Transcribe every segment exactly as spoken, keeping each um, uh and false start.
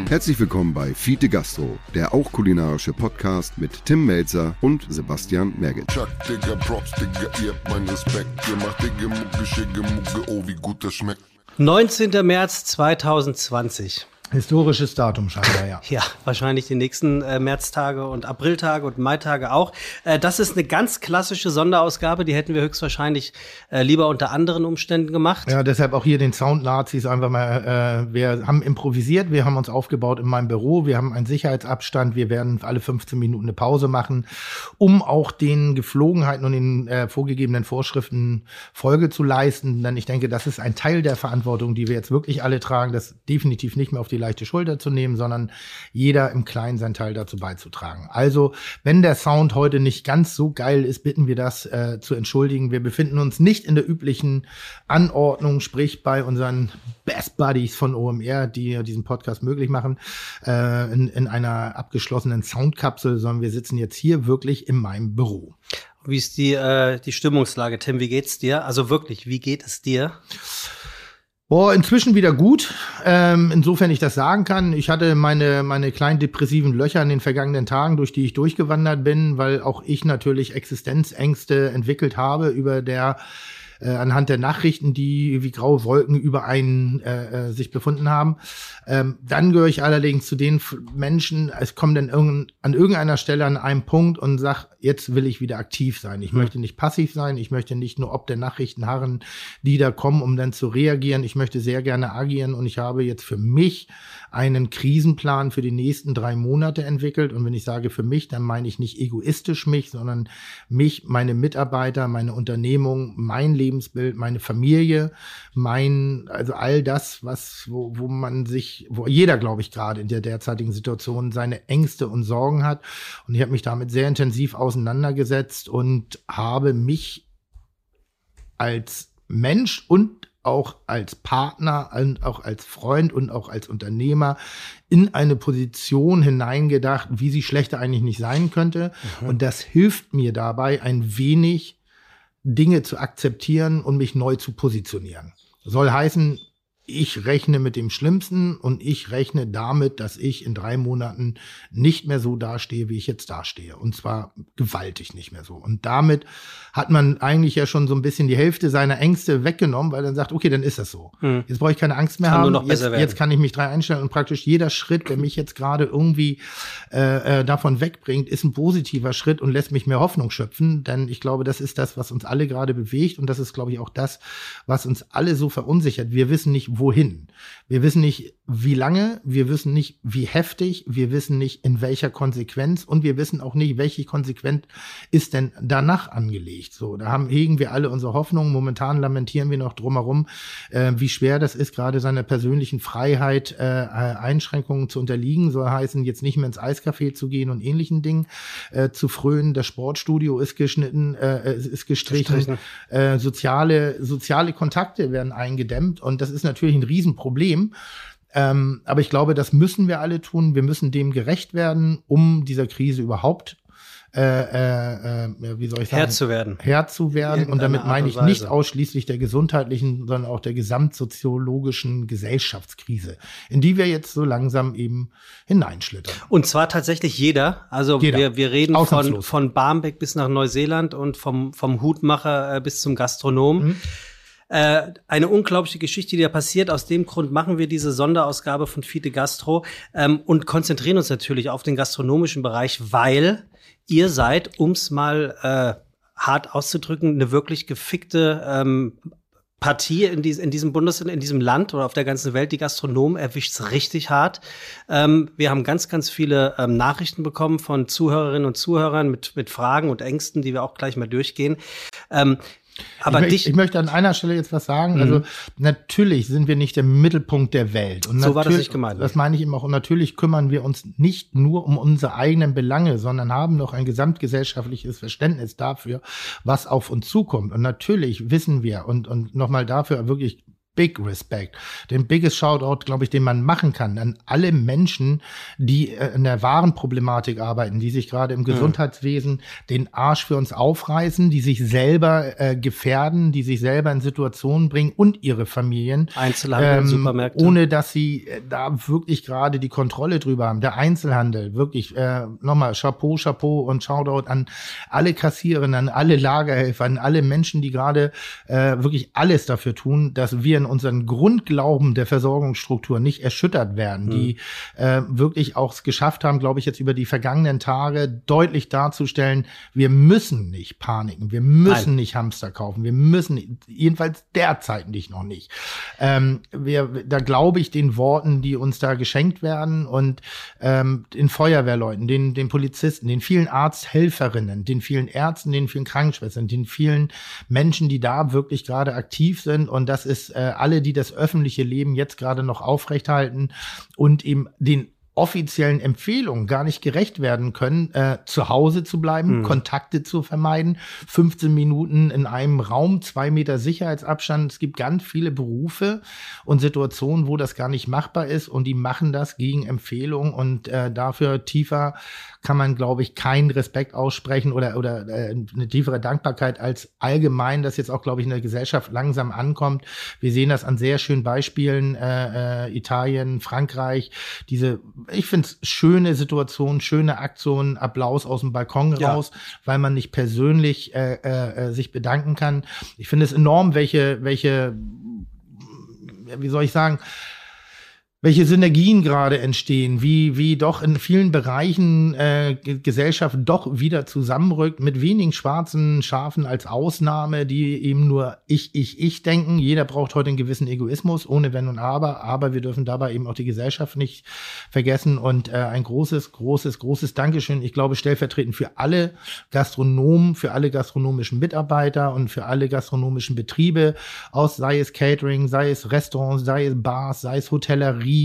Herzlich willkommen bei Fiete Gastro, der auch kulinarische Podcast mit Tim Melzer und Sebastian Merget. Chuck, Digga, Props, Digga, ihr habt meinen Respekt. Ihr macht Digga, Mucke, Schicke, Mucke, oh, wie gut das schmeckt. neunzehnter März zweitausendzwanzig. Historisches Datum scheinbar, ja. Ja, wahrscheinlich die nächsten äh, Märztage und Apriltage und Maitage auch. Äh, das ist eine ganz klassische Sonderausgabe, die hätten wir höchstwahrscheinlich äh, lieber unter anderen Umständen gemacht. Ja, deshalb auch hier den Sound-Nazis einfach mal, äh, wir haben improvisiert, wir haben uns aufgebaut in meinem Büro, wir haben einen Sicherheitsabstand, wir werden alle fünfzehn Minuten eine Pause machen, um auch den Geflogenheiten und den äh, vorgegebenen Vorschriften Folge zu leisten, denn ich denke, das ist ein Teil der Verantwortung, die wir jetzt wirklich alle tragen, das definitiv nicht mehr auf die leichte Schulter zu nehmen, sondern jeder im Kleinen seinen Teil dazu beizutragen. Also, wenn der Sound heute nicht ganz so geil ist, bitten wir das äh, zu entschuldigen. Wir befinden uns nicht in der üblichen Anordnung, sprich bei unseren Best Buddies von O M R, die diesen Podcast möglich machen, äh, in, in einer abgeschlossenen Soundkapsel, sondern wir sitzen jetzt hier wirklich in meinem Büro. Wie ist die, äh, die Stimmungslage, Tim? Wie geht's dir? Also wirklich, wie geht es dir? Boah, inzwischen wieder gut, ähm, insofern ich das sagen kann. Ich hatte meine meine kleinen depressiven Löcher in den vergangenen Tagen, durch die ich durchgewandert bin, weil auch ich natürlich Existenzängste entwickelt habe über der äh, anhand der Nachrichten, die wie graue Wolken über einen äh, äh, sich befunden haben. Ähm, dann gehöre ich allerdings zu den Menschen, es kommt dann irgend, an irgendeiner Stelle an einem Punkt und sag, jetzt will ich wieder aktiv sein. Ich mhm. möchte nicht passiv sein, ich möchte nicht nur ob der Nachrichten harren, die da kommen, um dann zu reagieren. Ich möchte sehr gerne agieren und ich habe jetzt für mich einen Krisenplan für die nächsten drei Monate entwickelt. Und wenn ich sage für mich, dann meine ich nicht egoistisch mich, sondern mich, meine Mitarbeiter, meine Unternehmung, mein Lebensbild, meine Familie, mein, also all das, was, wo, wo man sich, wo jeder, glaube ich, gerade in der derzeitigen Situation seine Ängste und Sorgen hat. Und ich habe mich damit sehr intensiv auseinandergesetzt und habe mich als Mensch und auch als Partner und auch als Freund und auch als Unternehmer in eine Position hineingedacht, wie sie schlechter eigentlich nicht sein könnte. Mhm. Und das hilft mir dabei, ein wenig Dinge zu akzeptieren und mich neu zu positionieren. Soll heißen, ich rechne mit dem Schlimmsten und ich rechne damit, dass ich in drei Monaten nicht mehr so dastehe, wie ich jetzt dastehe. Und zwar gewaltig nicht mehr so. Und damit hat man eigentlich ja schon so ein bisschen die Hälfte seiner Ängste weggenommen, weil dann sagt, okay, dann ist das so. Hm. Jetzt brauche ich keine Angst mehr kann haben. Nur noch jetzt, besser werden. jetzt kann ich mich drei einstellen und praktisch jeder Schritt, der mich jetzt gerade irgendwie äh, äh, davon wegbringt, ist ein positiver Schritt und lässt mich mehr Hoffnung schöpfen. Denn ich glaube, das ist das, was uns alle gerade bewegt. Und das ist, glaube ich, auch das, was uns alle so verunsichert. Wir wissen nicht, wohin. Wir wissen nicht, wie lange, wir wissen nicht, wie heftig, wir wissen nicht, in welcher Konsequenz und wir wissen auch nicht, welche Konsequenz ist denn danach angelegt. So, da haben, hegen wir alle unsere Hoffnungen. Momentan lamentieren wir noch drumherum, äh, wie schwer das ist, gerade seiner persönlichen Freiheit äh, Einschränkungen zu unterliegen. Soll heißen, jetzt nicht mehr ins Eiscafé zu gehen und ähnlichen Dingen äh, zu frönen. Das Sportstudio ist geschnitten, äh, ist gestrichen. Äh, soziale, soziale Kontakte werden eingedämmt und das ist natürlich ein Riesenproblem. Ähm, aber ich glaube, das müssen wir alle tun. Wir müssen dem gerecht werden, um dieser Krise überhaupt äh, äh, äh, wie soll ich sagen, Herr zu werden. Herr zu werden. Und damit meine ich nicht ausschließlich der gesundheitlichen, sondern auch der gesamtsoziologischen Gesellschaftskrise, in die wir jetzt so langsam eben hineinschlittern. Und zwar tatsächlich jeder. Also jeder. Wir, wir reden von, von Barmbek bis nach Neuseeland und vom, vom Hutmacher äh, bis zum Gastronom. Mhm. Äh, eine unglaubliche Geschichte, die da passiert. Aus dem Grund machen wir diese Sonderausgabe von Fiete Gastro ähm, und konzentrieren uns natürlich auf den gastronomischen Bereich, weil ihr seid, um es mal äh, hart auszudrücken, eine wirklich gefickte ähm, Partie in, dies, in diesem Bundesland, in diesem Land oder auf der ganzen Welt. Die Gastronomen erwischt's richtig hart. Ähm, wir haben ganz, ganz viele ähm, Nachrichten bekommen von Zuhörerinnen und Zuhörern mit, mit Fragen und Ängsten, die wir auch gleich mal durchgehen. Ähm, Aber ich, dich ich möchte an einer Stelle jetzt was sagen. Mhm. Also natürlich sind wir nicht der Mittelpunkt der Welt. Und so war das nicht gemeint. Das meine ich immer auch. Und natürlich kümmern wir uns nicht nur um unsere eigenen Belange, sondern haben noch ein gesamtgesellschaftliches Verständnis dafür, was auf uns zukommt. Und natürlich wissen wir, und, und nochmal dafür wirklich big respect. Den biggest Shoutout, glaube ich, den man machen kann an alle Menschen, die äh, in der wahren Problematik arbeiten, die sich gerade im Gesundheitswesen den Arsch für uns aufreißen, die sich selber äh, gefährden, die sich selber in Situationen bringen und ihre Familien. Einzelhandel, ähm, Supermärkte. Ohne, dass sie äh, da wirklich gerade die Kontrolle drüber haben. Der Einzelhandel, wirklich, äh, nochmal Chapeau, Chapeau und Shoutout an alle Kassiererinnen, an alle Lagerhelfer, an alle Menschen, die gerade äh, wirklich alles dafür tun, dass wir in unseren Grundglauben der Versorgungsstruktur nicht erschüttert werden, mhm. die äh, wirklich auch es geschafft haben, glaube ich, jetzt über die vergangenen Tage deutlich darzustellen, wir müssen nicht paniken, wir müssen Nein. nicht Hamster kaufen, wir müssen, jedenfalls derzeit nicht noch nicht. Ähm, wir, da glaube ich den Worten, die uns da geschenkt werden und ähm, den Feuerwehrleuten, den, den Polizisten, den vielen Arzthelferinnen, den vielen Ärzten, den vielen Krankenschwestern, den vielen Menschen, die da wirklich gerade aktiv sind, und das ist äh, alle, die das öffentliche Leben jetzt gerade noch aufrechthalten und eben den offiziellen Empfehlungen gar nicht gerecht werden können, äh, zu Hause zu bleiben, mhm. Kontakte zu vermeiden, fünfzehn Minuten in einem Raum, zwei Meter Sicherheitsabstand. Es gibt ganz viele Berufe und Situationen, wo das gar nicht machbar ist, und die machen das gegen Empfehlungen, und äh, dafür tiefer kann man, glaube ich, keinen Respekt aussprechen oder oder äh, eine tiefere Dankbarkeit als allgemein, das jetzt auch, glaube ich, in der Gesellschaft langsam ankommt. Wir sehen das an sehr schönen Beispielen, äh, äh, Italien, Frankreich, diese, ich finde es schöne Situationen, schöne Aktionen, Applaus aus dem Balkon ja. raus, weil man nicht persönlich äh, äh, sich bedanken kann. Ich finde es enorm, welche, welche, wie soll ich sagen, welche Synergien gerade entstehen, wie wie doch in vielen Bereichen äh, Gesellschaft doch wieder zusammenrückt, mit wenigen schwarzen Schafen als Ausnahme, die eben nur ich, ich, ich denken. Jeder braucht heute einen gewissen Egoismus, ohne Wenn und Aber, aber wir dürfen dabei eben auch die Gesellschaft nicht vergessen, und äh, ein großes, großes, großes Dankeschön, ich glaube, stellvertretend für alle Gastronomen, für alle gastronomischen Mitarbeiter und für alle gastronomischen Betriebe, aus sei es Catering, sei es Restaurants, sei es Bars, sei es Hotellerie,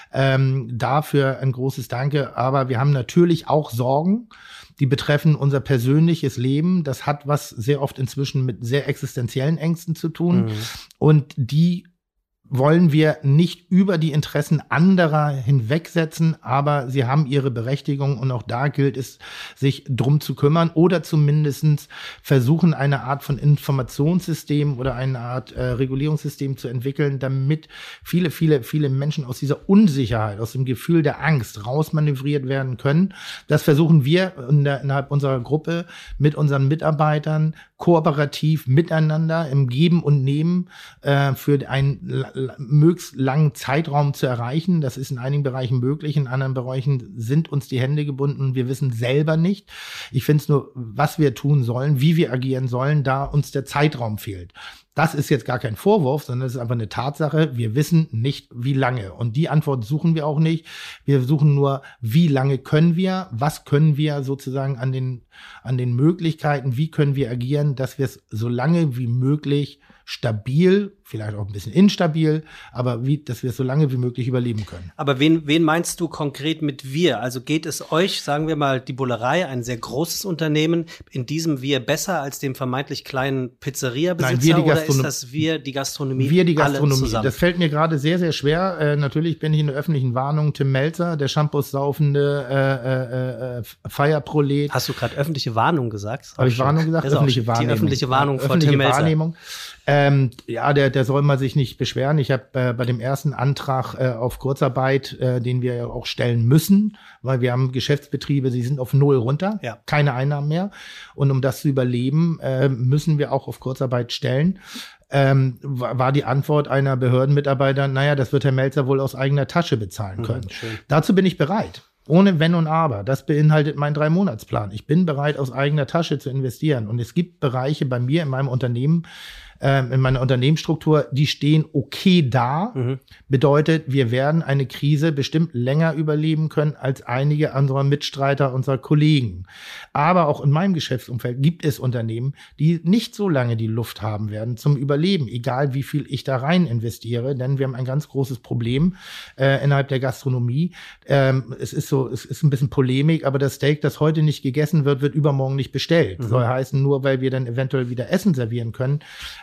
Ähm, dafür ein großes Danke. Aber wir haben natürlich auch Sorgen, die betreffen unser persönliches Leben. Das hat was sehr oft inzwischen mit sehr existenziellen Ängsten zu tun. Mhm. Und die wollen wir nicht über die Interessen anderer hinwegsetzen, aber sie haben ihre Berechtigung, und auch da gilt es, sich drum zu kümmern oder zumindest versuchen, eine Art von Informationssystem oder eine Art äh, Regulierungssystem zu entwickeln, damit viele, viele, viele Menschen aus dieser Unsicherheit, aus dem Gefühl der Angst rausmanövriert werden können. Das versuchen wir in der, innerhalb unserer Gruppe mit unseren Mitarbeitern kooperativ miteinander im Geben und Nehmen äh, für einen möglichst langen Zeitraum zu erreichen. Das ist in einigen Bereichen möglich, in anderen Bereichen sind uns die Hände gebunden. Wir wissen selber nicht. Ich finde es nur, was wir tun sollen, wie wir agieren sollen, da uns der Zeitraum fehlt. Das ist jetzt gar kein Vorwurf, sondern es ist einfach eine Tatsache. Wir wissen nicht, wie lange. Und die Antwort suchen wir auch nicht. Wir suchen nur, wie lange können wir, was können wir sozusagen an den, an den Möglichkeiten, wie können wir agieren, dass wir es so lange wie möglich stabil, vielleicht auch ein bisschen instabil, aber wie, dass wir es so lange wie möglich überleben können. Aber wen, wen meinst du konkret mit wir? Also geht es euch, sagen wir mal, die Bullerei, ein sehr großes Unternehmen, in diesem wir besser als dem vermeintlich kleinen Pizzeriabesitzer? Nein, wir die oder ist das wir, die Gastronomie? Wir die Gastronomie. Alle zusammen? Das fällt mir gerade sehr, sehr schwer. Äh, natürlich bin ich in der öffentlichen Warnung Tim Melzer, der Shampoos saufende äh, äh, äh, Feierprolet. Hast du gerade öffentliche Warnung gesagt? Habe ich Warnung gesagt? Öffentliche Wahrnehmung. Die öffentliche Warnung ja, von öffentliche Tim Melzer. Wahrnehmung. Ähm, ja, der, der soll mal sich nicht beschweren. Ich habe äh, bei dem ersten Antrag äh, auf Kurzarbeit, äh, den wir ja auch stellen müssen, weil wir haben Geschäftsbetriebe, die sind auf Null runter, ja. keine Einnahmen mehr. Und um das zu überleben, äh, müssen wir auch auf Kurzarbeit stellen. Ähm, war die Antwort einer Behördenmitarbeiter, naja, das wird Herr Melzer wohl aus eigener Tasche bezahlen können. Mhm, Dazu bin ich bereit. Ohne Wenn und Aber. Das beinhaltet mein Drei-Monats-Plan. Ich bin bereit, aus eigener Tasche zu investieren. Und es gibt Bereiche bei mir in meinem Unternehmen, äh, in meiner Unternehmensstruktur, die stehen okay da. Mhm. Bedeutet, wir werden eine Krise bestimmt länger überleben können als einige unserer Mitstreiter, unserer Kollegen. Aber auch in meinem Geschäftsumfeld gibt es Unternehmen, die nicht so lange die Luft haben werden zum Überleben, egal wie viel ich da rein investiere. Denn wir haben ein ganz großes Problem äh, innerhalb der Gastronomie. Ähm, es ist so, es ist ein bisschen Polemik, aber das Steak, das heute nicht gegessen wird, wird übermorgen nicht bestellt. Mhm. Soll heißen, nur weil wir dann eventuell wieder Essen servieren können,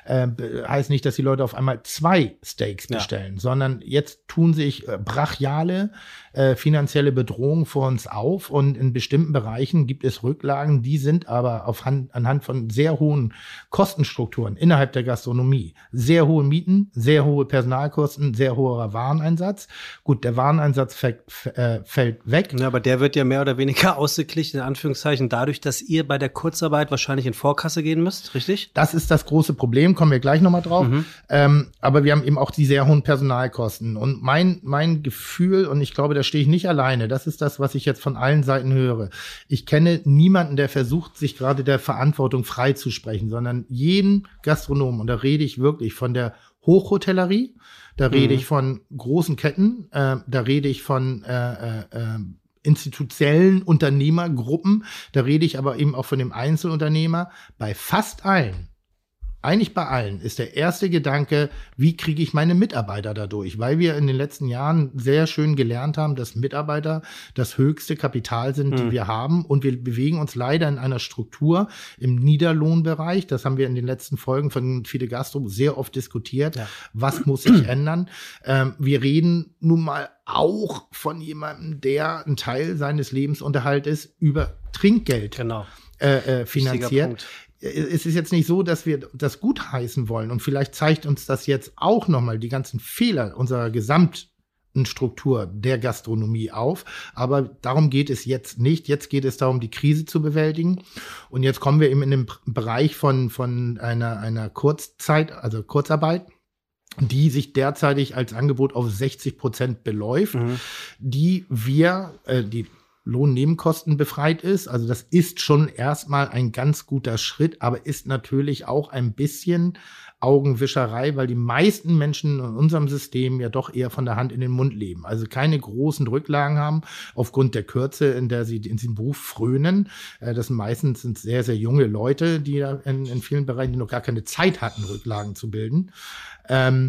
äh, heißt nicht, dass die Leute auf einmal zwei Steaks bestellen, ja. sondern jetzt tun sich äh, brachiale äh, finanzielle Bedrohungen vor uns auf und in bestimmten Bereichen gibt es Rücklagen, die sind aber auf Hand, anhand von sehr hohen Kostenstrukturen innerhalb der Gastronomie, sehr hohe Mieten, sehr hohe Personalkosten, sehr hoher Wareneinsatz. Gut, der Wareneinsatz fällt, äh, fällt weg. Ja, aber der wird ja mehr oder weniger ausgeglichen, in Anführungszeichen, dadurch, dass ihr bei der Kurzarbeit wahrscheinlich in Vorkasse gehen müsst, richtig? Das ist das große Problem, kommen wir gleich nochmal drauf. Mhm. Ähm, aber wir haben eben auch die sehr hohen Personalkosten. Und mein, mein Gefühl, und ich glaube, da stehe ich nicht alleine, das ist das, was ich jetzt von allen Seiten höre. Ich kenne niemanden, der versucht, sich gerade der Verantwortung freizusprechen, sondern jeden Gastronomen, und da rede ich wirklich von der Hochhotellerie, da rede mhm. ich von großen Ketten, äh, da rede ich von äh, äh, institutionellen Unternehmergruppen, da rede ich aber eben auch von dem Einzelunternehmer. Bei fast allen, eigentlich bei allen, ist der erste Gedanke, wie kriege ich meine Mitarbeiter dadurch? Weil wir in den letzten Jahren sehr schön gelernt haben, dass Mitarbeiter das höchste Kapital sind, mhm. die wir haben. Und wir bewegen uns leider in einer Struktur im Niederlohnbereich. Das haben wir in den letzten Folgen von Fide Gastro sehr oft diskutiert. Ja. Was muss sich ändern? Ähm, wir reden nun mal auch von jemandem, der einen Teil seines Lebensunterhaltes über Trinkgeld genau. äh, äh, finanziert. Es ist jetzt nicht so, dass wir das gutheißen wollen. Und vielleicht zeigt uns das jetzt auch nochmal die ganzen Fehler unserer gesamten Struktur der Gastronomie auf. Aber darum geht es jetzt nicht. Jetzt geht es darum, die Krise zu bewältigen. Und jetzt kommen wir eben in den Bereich von, von einer, einer Kurzzeit, also Kurzarbeit, die sich derzeitig als Angebot auf sechzig Prozent beläuft, mhm. die wir, äh, die Lohnnebenkosten befreit ist. Also das ist schon erstmal ein ganz guter Schritt, aber ist natürlich auch ein bisschen Augenwischerei, weil die meisten Menschen in unserem System ja doch eher von der Hand in den Mund leben. Also keine großen Rücklagen haben aufgrund der Kürze, in der sie in diesem Beruf frönen. Das sind meistens sind sehr, sehr junge Leute, die da in, in vielen Bereichen die noch gar keine Zeit hatten, Rücklagen zu bilden. Ähm,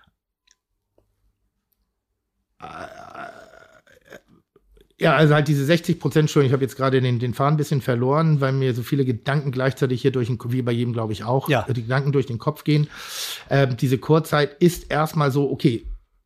Ja, also halt diese sechzig Prozent, Entschuldigung, ich habe jetzt gerade den, den Faden ein bisschen verloren, weil mir so viele Gedanken gleichzeitig hier durch den, wie bei jedem, glaube ich, auch, ja. die Gedanken durch den Kopf gehen. Ähm, diese Kurzzeit ist erstmal so, okay,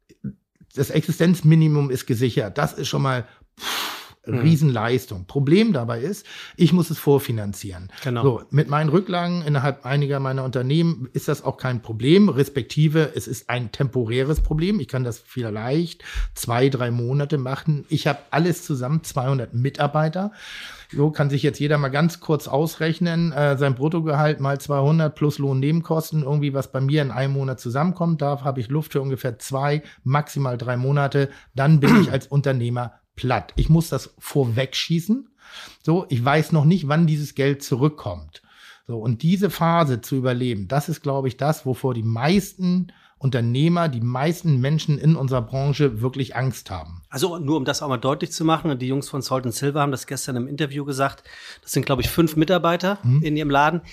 das Existenzminimum ist gesichert. Das ist schon mal pff, Riesenleistung. Mhm. Problem dabei ist, ich muss es vorfinanzieren. Genau. So, mit meinen Rücklagen innerhalb einiger meiner Unternehmen ist das auch kein Problem, respektive es ist ein temporäres Problem. Ich kann das vielleicht zwei, drei Monate machen. Ich habe alles zusammen, zweihundert Mitarbeiter. So kann sich jetzt jeder mal ganz kurz ausrechnen, äh, sein Bruttogehalt mal zweihundert plus Lohnnebenkosten, irgendwie was bei mir in einem Monat zusammenkommt. Da habe ich Luft für ungefähr zwei, maximal drei Monate. Dann bin ich als Unternehmer platt. Ich muss das vorwegschießen. So, ich weiß noch nicht, wann dieses Geld zurückkommt. So, und diese Phase zu überleben, das ist, glaube ich, das, wovor die meisten Unternehmer, die meisten Menschen in unserer Branche wirklich Angst haben. Also nur um das auch mal deutlich zu machen, die Jungs von Salt and Silver haben das gestern im Interview gesagt, das sind, glaube ich, fünf Mitarbeiter mhm. in ihrem Laden.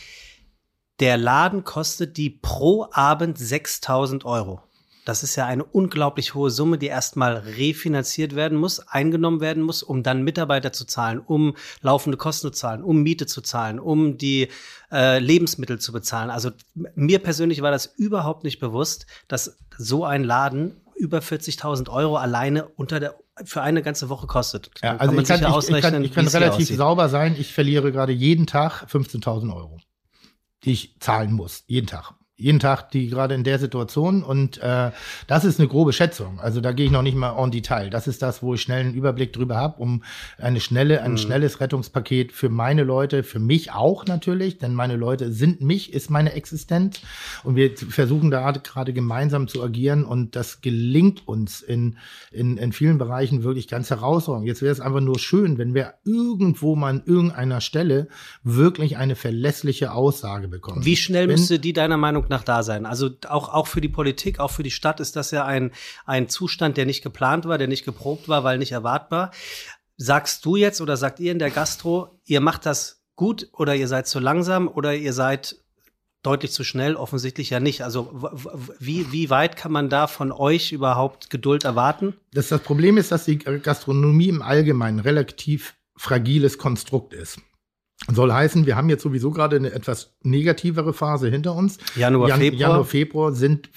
Der Laden kostet die pro Abend sechstausend Euro. Das ist ja eine unglaublich hohe Summe, die erstmal refinanziert werden muss, eingenommen werden muss, um dann Mitarbeiter zu zahlen, um laufende Kosten zu zahlen, um Miete zu zahlen, um die äh, Lebensmittel zu bezahlen. Also mir persönlich war das überhaupt nicht bewusst, dass so ein Laden über vierzigtausend Euro alleine unter der für eine ganze Woche kostet. Ja, also kann ich, kann, ich, ich kann, ich kann relativ sauber sein. Ich verliere gerade jeden Tag fünfzehntausend Euro, die ich zahlen muss, jeden Tag. Jeden Tag, die gerade in der Situation und äh, das ist eine grobe Schätzung. Also da gehe ich noch nicht mal en Detail. Das ist das, wo ich schnell einen Überblick drüber habe, um eine schnelle, ein mhm. schnelles Rettungspaket für meine Leute, für mich auch natürlich, denn meine Leute sind mich, ist meine Existenz und wir versuchen da gerade gemeinsam zu agieren und das gelingt uns in in, in vielen Bereichen wirklich ganz herausragend. Jetzt wäre es einfach nur schön, wenn wir irgendwo mal an irgendeiner Stelle wirklich eine verlässliche Aussage bekommen. Wie schnell wenn, müsste die deiner Meinung nach da sein? Also auch, auch für die Politik, auch für die Stadt ist das ja ein, ein Zustand, der nicht geplant war, der nicht geprobt war, weil nicht erwartbar. Sagst du jetzt oder sagt ihr in der Gastro, ihr macht das gut oder ihr seid zu langsam oder ihr seid deutlich zu schnell? Offensichtlich ja nicht. Also wie, wie weit kann man da von euch überhaupt Geduld erwarten? Das, das Problem ist, dass die Gastronomie im Allgemeinen relativ fragiles Konstrukt ist. Soll heißen, wir haben jetzt sowieso gerade eine etwas negativere Phase hinter uns. Januar, Jan- Februar. Januar, Februar sind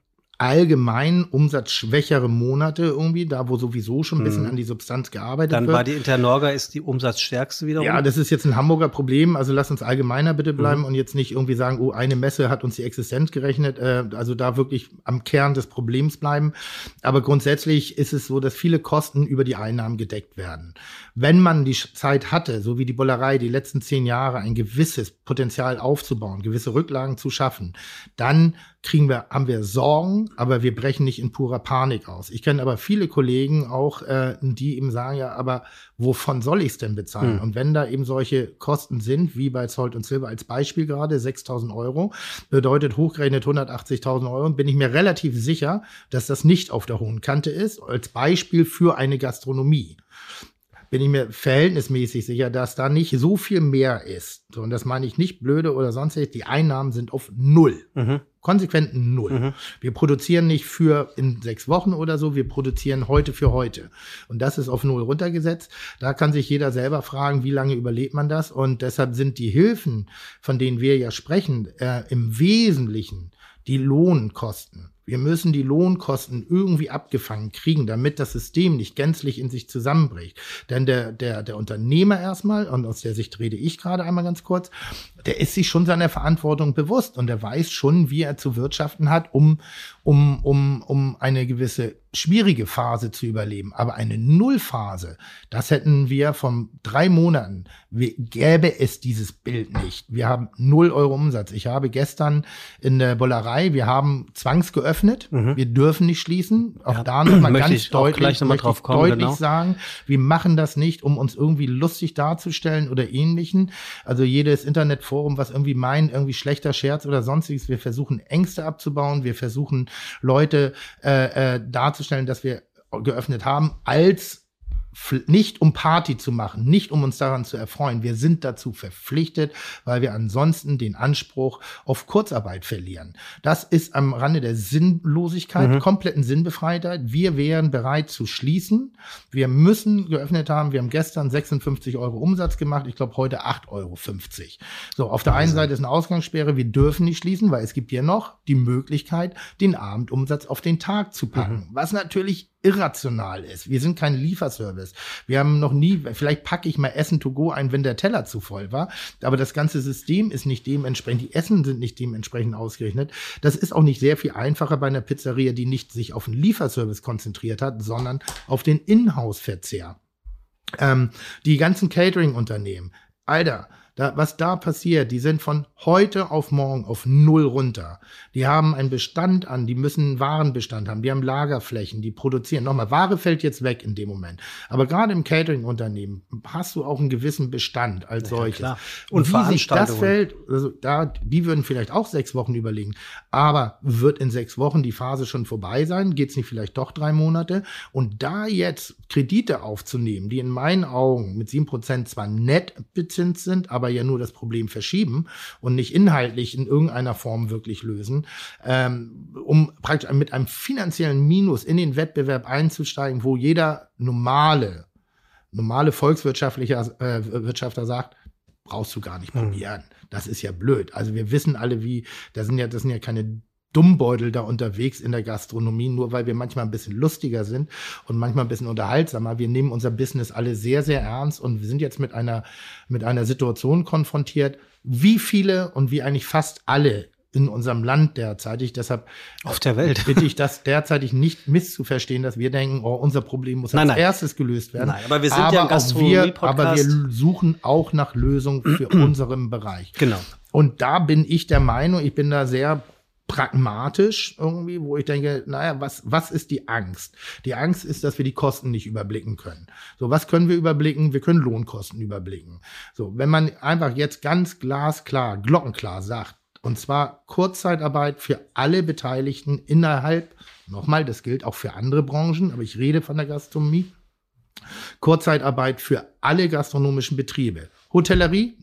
allgemein umsatzschwächere Monate irgendwie, da wo sowieso schon ein bisschen mhm. an die Substanz gearbeitet Dann wird. war die Internorga ist die umsatzstärkste wiederum. Ja, das ist jetzt ein Hamburger Problem, also lass uns allgemeiner bitte bleiben mhm. und jetzt nicht irgendwie sagen, oh, eine Messe hat uns die Existenz gerechnet, äh, also da wirklich am Kern des Problems bleiben. Aber grundsätzlich ist es so, dass viele Kosten über die Einnahmen gedeckt werden. Wenn man die Zeit hatte, so wie die Bollerei die letzten zehn Jahre, ein gewisses Potenzial aufzubauen, gewisse Rücklagen zu schaffen, dann kriegen wir, haben wir Sorgen, aber wir brechen nicht in purer Panik aus. Ich kenne aber viele Kollegen auch, äh, die eben sagen, ja, aber wovon soll ich es denn bezahlen? Hm. Und wenn da eben solche Kosten sind, wie bei Zolt und Silber als Beispiel gerade, sechstausend Euro, bedeutet hochgerechnet hundertachtzigtausend Euro, bin ich mir relativ sicher, dass das nicht auf der hohen Kante ist, als Beispiel für eine Gastronomie. Bin ich mir verhältnismäßig sicher, dass da nicht so viel mehr ist. So, und das meine ich nicht blöde oder sonstiges. Die Einnahmen sind auf Null. Mhm. Konsequent Null. Mhm. Wir produzieren nicht für in sechs Wochen oder so, wir produzieren heute für heute. Und das ist auf Null runtergesetzt. Da kann sich jeder selber fragen, wie lange überlebt man das? Und deshalb sind die Hilfen, von denen wir ja sprechen, äh, im Wesentlichen die Lohnkosten. Wir müssen die Lohnkosten irgendwie abgefangen kriegen, damit das System nicht gänzlich in sich zusammenbricht. Denn der, der, der Unternehmer erstmal, und aus der Sicht rede ich gerade einmal ganz kurz, der ist sich schon seiner Verantwortung bewusst und der weiß schon, wie er zu wirtschaften hat, um, um, um, um eine gewisse schwierige Phase zu überleben. Aber eine Nullphase, das hätten wir von drei Monaten, wir, gäbe es dieses Bild nicht. Wir haben null Euro Umsatz. Ich habe gestern in der Bollerei, wir haben zwangsgeöffnet. Mhm. Wir dürfen nicht schließen. Auch ja. da nochmal ganz deutlich, noch mal drauf kommen, deutlich genau. sagen, wir machen das nicht, um uns irgendwie lustig darzustellen oder ähnlichen. Also jedes Internetforum, was irgendwie meint, irgendwie schlechter Scherz oder sonstiges, wir versuchen Ängste abzubauen, wir versuchen Leute äh, äh, darzustellen, dass wir geöffnet haben, als nicht um Party zu machen, nicht um uns daran zu erfreuen. Wir sind dazu verpflichtet, weil wir ansonsten den Anspruch auf Kurzarbeit verlieren. Das ist am Rande der Sinnlosigkeit, mhm. kompletten Sinnbefreitheit. Wir wären bereit zu schließen. Wir müssen geöffnet haben. Wir haben gestern sechsundfünfzig Euro Umsatz gemacht. Ich glaube, heute acht Euro fünfzig. So, auf der einen Seite ist eine Ausgangssperre. Wir dürfen nicht schließen, weil es gibt ja noch die Möglichkeit, den Abendumsatz auf den Tag zu packen. Mhm. Was natürlich irrational ist. Wir sind kein Lieferservice. Wir haben noch nie, vielleicht packe ich mal Essen to go ein, wenn der Teller zu voll war, aber das ganze System ist nicht dementsprechend, die Essen sind nicht dementsprechend ausgerechnet. Das ist auch nicht sehr viel einfacher bei einer Pizzeria, die nicht sich auf den Lieferservice konzentriert hat, sondern auf den Inhouse-Verzehr. Ähm, die ganzen Catering-Unternehmen, Alter, Da, was da passiert, die sind von heute auf morgen auf Null runter. Die haben einen Bestand an, die müssen einen Warenbestand haben, die haben Lagerflächen, die produzieren. Nochmal, Ware fällt jetzt weg in dem Moment. Aber gerade im Catering-Unternehmen hast du auch einen gewissen Bestand als ja, solches. Klar. Und wie sich das fällt, also da, die würden vielleicht auch sechs Wochen überlegen. Aber wird in sechs Wochen die Phase schon vorbei sein? Geht's nicht vielleicht doch drei Monate? Und da jetzt Kredite aufzunehmen, die in meinen Augen mit sieben Prozent zwar nett bezinst sind, aber ja nur das Problem verschieben und nicht inhaltlich in irgendeiner Form wirklich lösen, ähm, um praktisch mit einem finanziellen Minus in den Wettbewerb einzusteigen, wo jeder normale, normale volkswirtschaftlicher äh, Wirtschafter sagt, brauchst du gar nicht probieren. Mhm. Das ist ja blöd. Also wir wissen alle, wie, das sind ja, das sind ja keine Dummbeutel da unterwegs in der Gastronomie, nur weil wir manchmal ein bisschen lustiger sind und manchmal ein bisschen unterhaltsamer. Wir nehmen unser Business alle sehr, sehr ernst und wir sind jetzt mit einer, mit einer Situation konfrontiert, wie viele und wie eigentlich fast alle in unserem Land derzeitig. Deshalb auf der Welt bitte ich das derzeitig nicht misszuverstehen, dass wir denken, oh, unser Problem muss nein, als nein. erstes gelöst werden. Nein, aber wir sind aber ja ein Gastronomie-Podcast. Aber wir suchen auch nach Lösungen für unseren Bereich. Genau. Und da bin ich der Meinung, ich bin da sehr pragmatisch irgendwie, wo ich denke, naja, was, was ist die Angst? Die Angst ist, dass wir die Kosten nicht überblicken können. So, was können wir überblicken? Wir können Lohnkosten überblicken. So, wenn man einfach jetzt ganz glasklar, glockenklar sagt, und zwar Kurzzeitarbeit für alle Beteiligten innerhalb, nochmal, das gilt auch für andere Branchen, aber ich rede von der Gastronomie, Kurzzeitarbeit für alle gastronomischen Betriebe. Hotellerie,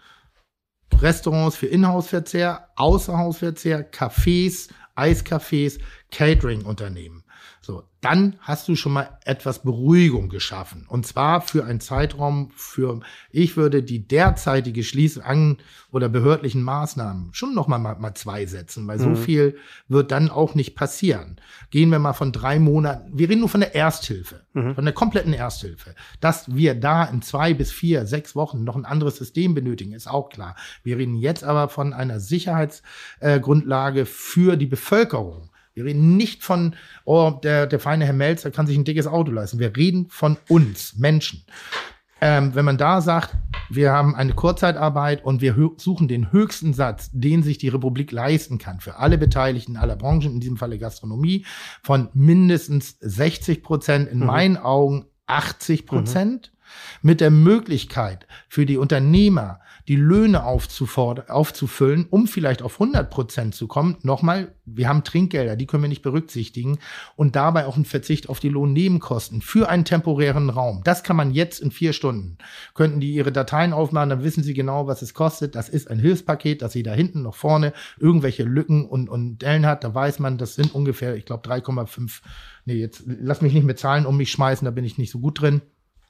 Restaurants für Inhouse-Verzehr, Außerhausverzehr, Cafés, Eiscafés, Catering-Unternehmen. So, dann hast du schon mal etwas Beruhigung geschaffen. Und zwar für einen Zeitraum für, ich würde die derzeitige Schließung an oder behördlichen Maßnahmen schon noch mal, mal, mal zwei setzen, weil mhm. so viel wird dann auch nicht passieren. Gehen wir mal von drei Monaten, wir reden nur von der Ersthilfe, mhm. von der kompletten Ersthilfe. Dass wir da in zwei bis vier, sechs Wochen noch ein anderes System benötigen, ist auch klar. Wir reden jetzt aber von einer Sicherheitsgrundlage äh, für die Bevölkerung. Wir reden nicht von, oh, der, der feine Herr Melzer kann sich ein dickes Auto leisten. Wir reden von uns, Menschen. Ähm, wenn man da sagt, wir haben eine Kurzzeitarbeit und wir hö- suchen den höchsten Satz, den sich die Republik leisten kann, für alle Beteiligten aller Branchen, in diesem Falle Gastronomie, von mindestens sechzig Prozent, in mhm. meinen Augen achtzig Prozent, mhm. mit der Möglichkeit für die Unternehmer, die Löhne aufzufordern, aufzufüllen, um vielleicht auf hundert Prozent zu kommen. Nochmal, wir haben Trinkgelder, die können wir nicht berücksichtigen. Und dabei auch ein Verzicht auf die Lohnnebenkosten für einen temporären Raum. Das kann man jetzt in vier Stunden. Könnten die ihre Dateien aufmachen, dann wissen sie genau, was es kostet. Das ist ein Hilfspaket, dass sie da hinten noch vorne irgendwelche Lücken und, und Dellen hat. Da weiß man, das sind ungefähr, ich glaube, drei Komma fünf. Nee, jetzt lass mich nicht mit Zahlen um mich schmeißen, da bin ich nicht so gut drin.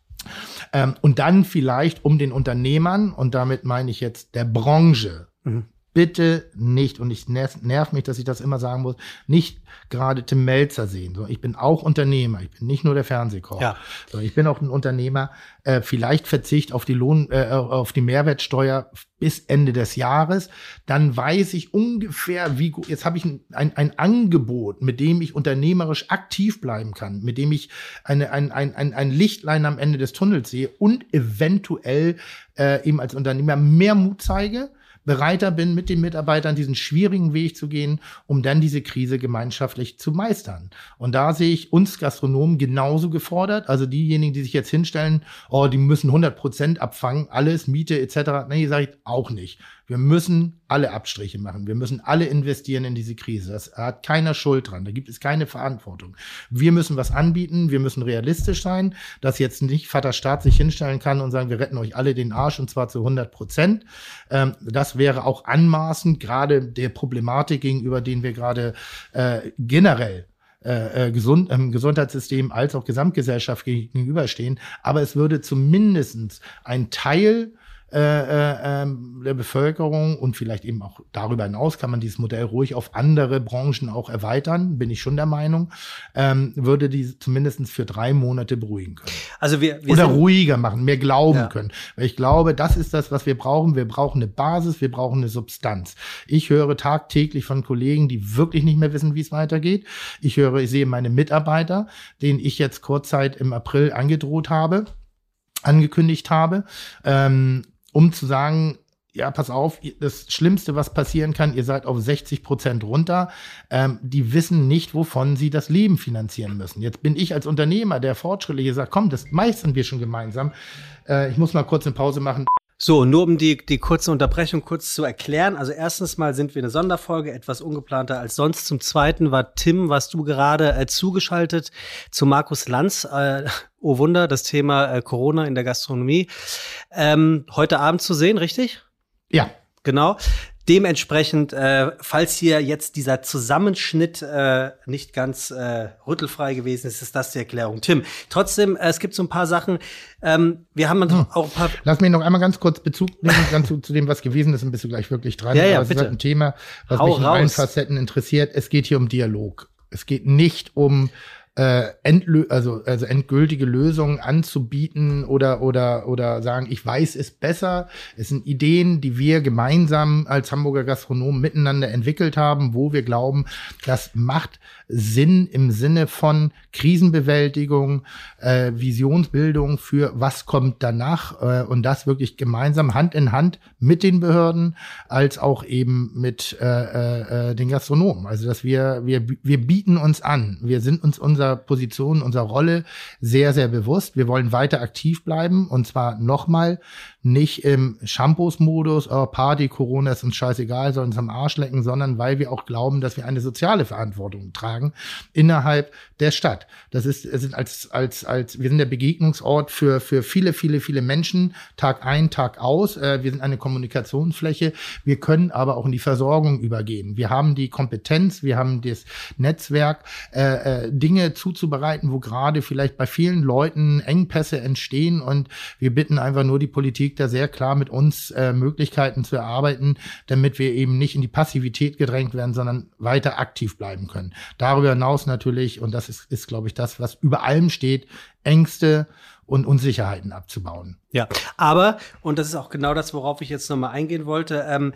Ähm, und dann vielleicht um den Unternehmern, und damit meine ich jetzt der Branche, mhm. bitte nicht, und ich nerv, nerv mich, dass ich das immer sagen muss, nicht gerade Tim Melzer sehen. So, ich bin auch Unternehmer, ich bin nicht nur der Fernsehkoch. Ja. So, ich bin auch ein Unternehmer, äh, vielleicht Verzicht auf die Lohn, äh, auf die Mehrwertsteuer bis Ende des Jahres. Dann weiß ich ungefähr, wie gut, jetzt habe ich ein, ein, ein Angebot, mit dem ich unternehmerisch aktiv bleiben kann, mit dem ich eine, ein, ein, ein, ein Lichtlein am Ende des Tunnels sehe und eventuell äh, eben als Unternehmer mehr Mut zeige, bereiter bin, mit den Mitarbeitern diesen schwierigen Weg zu gehen, um dann diese Krise gemeinschaftlich zu meistern. Und da sehe ich uns Gastronomen genauso gefordert. Also diejenigen, die sich jetzt hinstellen, oh, die müssen hundert Prozent abfangen, alles, Miete et cetera. Nee, sage ich auch nicht. Wir müssen alle Abstriche machen. Wir müssen alle investieren in diese Krise. Das hat keiner Schuld dran. Da gibt es keine Verantwortung. Wir müssen was anbieten. Wir müssen realistisch sein, dass jetzt nicht Vater Staat sich hinstellen kann und sagen, wir retten euch alle den Arsch und zwar zu hundert Prozent. Ähm, das wäre auch anmaßend, gerade der Problematik gegenüber, denen wir gerade äh, generell Äh, gesund, ähm, Gesundheitssystem als auch Gesamtgesellschaft gegenüberstehen. Aber es würde zumindest ein Teil äh, äh, der Bevölkerung und vielleicht eben auch darüber hinaus kann man dieses Modell ruhig auf andere Branchen auch erweitern, bin ich schon der Meinung, ähm, würde die zumindest für drei Monate beruhigen können. Also wir, wir Oder ruhiger machen, mehr glauben ja. können. Weil ich glaube, das ist das, was wir brauchen. Wir brauchen eine Basis, wir brauchen eine Substanz. Ich höre tagtäglich von Kollegen, die wirklich nicht mehr wissen, wie es weitergeht. Ich höre, ich sehe meine Mitarbeiter, denen ich jetzt kurzzeit im April angedroht habe, angekündigt habe, ähm, um zu sagen, ja, pass auf, das Schlimmste, was passieren kann, ihr seid auf sechzig Prozent runter. Ähm, die wissen nicht, wovon sie das Leben finanzieren müssen. Jetzt bin ich als Unternehmer, der Fortschrittliche sagt, komm, das meistern wir schon gemeinsam. Äh, ich muss mal kurz eine Pause machen. So, nur um die, die kurze Unterbrechung kurz zu erklären. Also erstens mal sind wir eine Sonderfolge, etwas ungeplanter als sonst. Zum Zweiten war Tim, warst du gerade äh, zugeschaltet zu Markus Lanz. Äh, oh Wunder, das Thema äh, Corona in der Gastronomie. Ähm, heute Abend zu sehen, richtig? Ja. Genau. Dementsprechend, äh, falls hier jetzt dieser Zusammenschnitt äh, nicht ganz äh, rüttelfrei gewesen ist, ist das die Erklärung. Tim, trotzdem, äh, es gibt so ein paar Sachen. Ähm, wir haben hm. auch ein paar. Lass mich noch einmal ganz kurz Bezug nehmen ganz zu, zu dem, was gewesen ist, dann bist du gleich wirklich dran. Ja, ja, das bitte. ist halt ein Thema, was Hau mich in raus. allen Facetten interessiert. Es geht hier um Dialog. Es geht nicht um Äh, endlö- also, also endgültige Lösungen anzubieten oder, oder, oder sagen, ich weiß es besser. Es sind Ideen, die wir gemeinsam als Hamburger Gastronomen miteinander entwickelt haben, wo wir glauben, das macht Sinn im Sinne von Krisenbewältigung, äh, Visionsbildung für was kommt danach äh, und das wirklich gemeinsam Hand in Hand mit den Behörden als auch eben mit äh, äh, den Gastronomen. Also, dass wir, wir, wir bieten uns an. Wir sind uns unser Position, unserer Rolle sehr, sehr bewusst. Wir wollen weiter aktiv bleiben und zwar nochmal nicht im Shampoos-Modus, oh, Party, Corona ist uns scheißegal, soll uns am Arsch lecken, sondern weil wir auch glauben, dass wir eine soziale Verantwortung tragen innerhalb der Stadt. Das ist, es sind als, als, als, wir sind der Begegnungsort für, für viele, viele, viele Menschen, Tag ein, Tag aus. Äh, wir sind eine Kommunikationsfläche. Wir können aber auch in die Versorgung übergehen. Wir haben die Kompetenz, wir haben das Netzwerk, äh, äh, Dinge zuzubereiten, wo gerade vielleicht bei vielen Leuten Engpässe entstehen. Und wir bitten einfach nur die Politik, da sehr klar mit uns äh, Möglichkeiten zu erarbeiten, damit wir eben nicht in die Passivität gedrängt werden, sondern weiter aktiv bleiben können. Darüber hinaus natürlich, und das ist, ist glaube ich, das, was über allem steht, Ängste und Unsicherheiten abzubauen. Ja, aber, und das ist auch genau das, worauf ich jetzt nochmal eingehen wollte, ähm,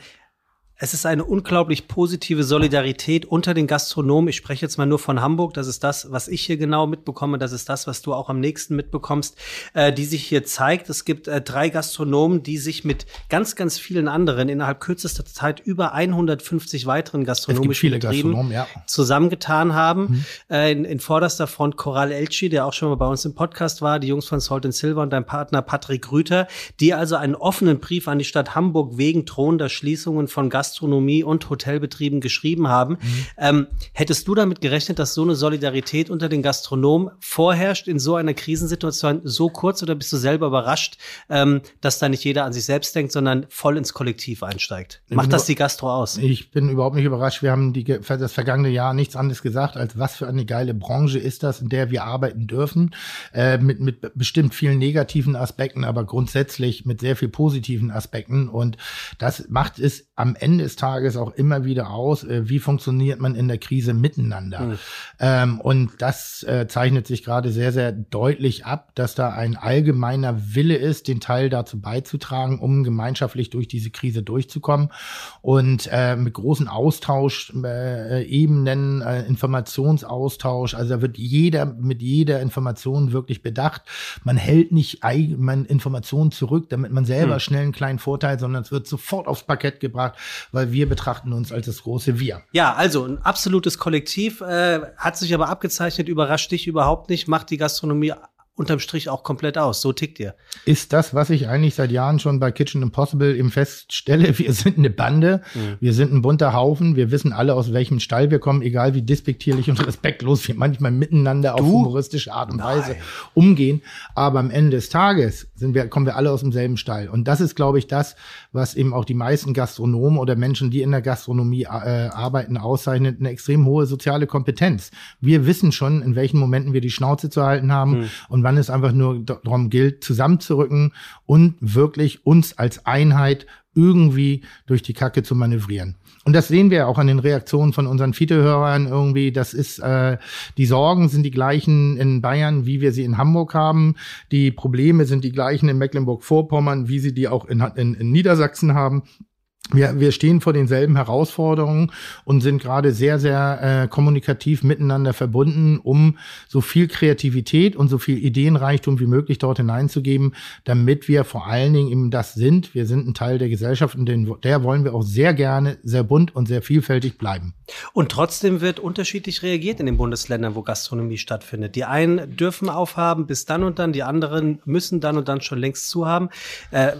es ist eine unglaublich positive Solidarität unter den Gastronomen. Ich spreche jetzt mal nur von Hamburg. Das ist das, was ich hier genau mitbekomme. Das ist das, was du auch am nächsten mitbekommst, äh, die sich hier zeigt. Es gibt äh, drei Gastronomen, die sich mit ganz, ganz vielen anderen innerhalb kürzester Zeit über hundertfünfzig weiteren gastronomischen Betrieben ja. zusammengetan haben. Mhm. Äh, in, in vorderster Front Coral Elchi, der auch schon mal bei uns im Podcast war, die Jungs von Salt and Silver und dein Partner Patrick Rüther, die also einen offenen Brief an die Stadt Hamburg wegen drohender Schließungen von Gastronomie Gastronomie und Hotelbetrieben geschrieben haben. Mhm. Ähm, hättest du damit gerechnet, dass so eine Solidarität unter den Gastronomen vorherrscht in so einer Krisensituation so kurz, oder bist du selber überrascht, ähm, dass da nicht jeder an sich selbst denkt, sondern voll ins Kollektiv einsteigt? Macht das die Gastro aus? Ich bin überhaupt nicht überrascht. Wir haben die, das vergangene Jahr nichts anderes gesagt, als was für eine geile Branche ist das, in der wir arbeiten dürfen, äh, mit, mit bestimmt vielen negativen Aspekten, aber grundsätzlich mit sehr viel positiven Aspekten. Und das macht es am Ende des Tages auch immer wieder aus, äh, wie funktioniert man in der Krise miteinander. Mhm. Ähm, und das äh, zeichnet sich gerade sehr, sehr deutlich ab, dass da ein allgemeiner Wille ist, den Teil dazu beizutragen, um gemeinschaftlich durch diese Krise durchzukommen. Und äh, mit großen Austausch, äh, Ebenen, äh, Informationsaustausch, also da wird jeder mit jeder Information wirklich bedacht. Man hält nicht man Informationen zurück, damit man selber mhm. schnell einen kleinen Vorteil, sondern es wird sofort aufs Parkett gebracht, weil wir betrachten uns als das große Wir. Ja, also ein absolutes Kollektiv, äh, hat sich aber abgezeichnet, überrascht dich überhaupt nicht, macht die Gastronomie unterm Strich auch komplett aus. So tickt ihr. Ist das, was ich eigentlich seit Jahren schon bei Kitchen Impossible eben feststelle. Wir sind eine Bande, mhm. wir sind ein bunter Haufen, wir wissen alle, aus welchem Stall wir kommen, egal wie despektierlich und respektlos wir manchmal miteinander du? auf humoristische Art und Nein. Weise umgehen. Aber am Ende des Tages sind wir, kommen wir alle aus demselben Stall. Und das ist, glaube ich, das, was eben auch die meisten Gastronomen oder Menschen, die in der Gastronomie äh, arbeiten, auszeichnet, eine extrem hohe soziale Kompetenz. Wir wissen schon, in welchen Momenten wir die Schnauze zu halten haben mhm. und wann es einfach nur darum gilt, zusammenzurücken und wirklich uns als Einheit irgendwie durch die Kacke zu manövrieren. Und das sehen wir auch an den Reaktionen von unseren Fiete-Hörern irgendwie. Das ist, äh, die Sorgen sind die gleichen in Bayern, wie wir sie in Hamburg haben. Die Probleme sind die gleichen in Mecklenburg-Vorpommern, wie sie die auch in, in, in Niedersachsen haben. Wir, wir stehen vor denselben Herausforderungen und sind gerade sehr, sehr äh, kommunikativ miteinander verbunden, um so viel Kreativität und so viel Ideenreichtum wie möglich dort hineinzugeben, damit wir vor allen Dingen eben das sind. Wir sind ein Teil der Gesellschaft und den, der wollen wir auch sehr gerne sehr bunt und sehr vielfältig bleiben. Und trotzdem wird unterschiedlich reagiert in den Bundesländern, wo Gastronomie stattfindet. Die einen dürfen aufhaben bis dann und dann, die anderen müssen dann und dann schon längst zuhaben. Äh,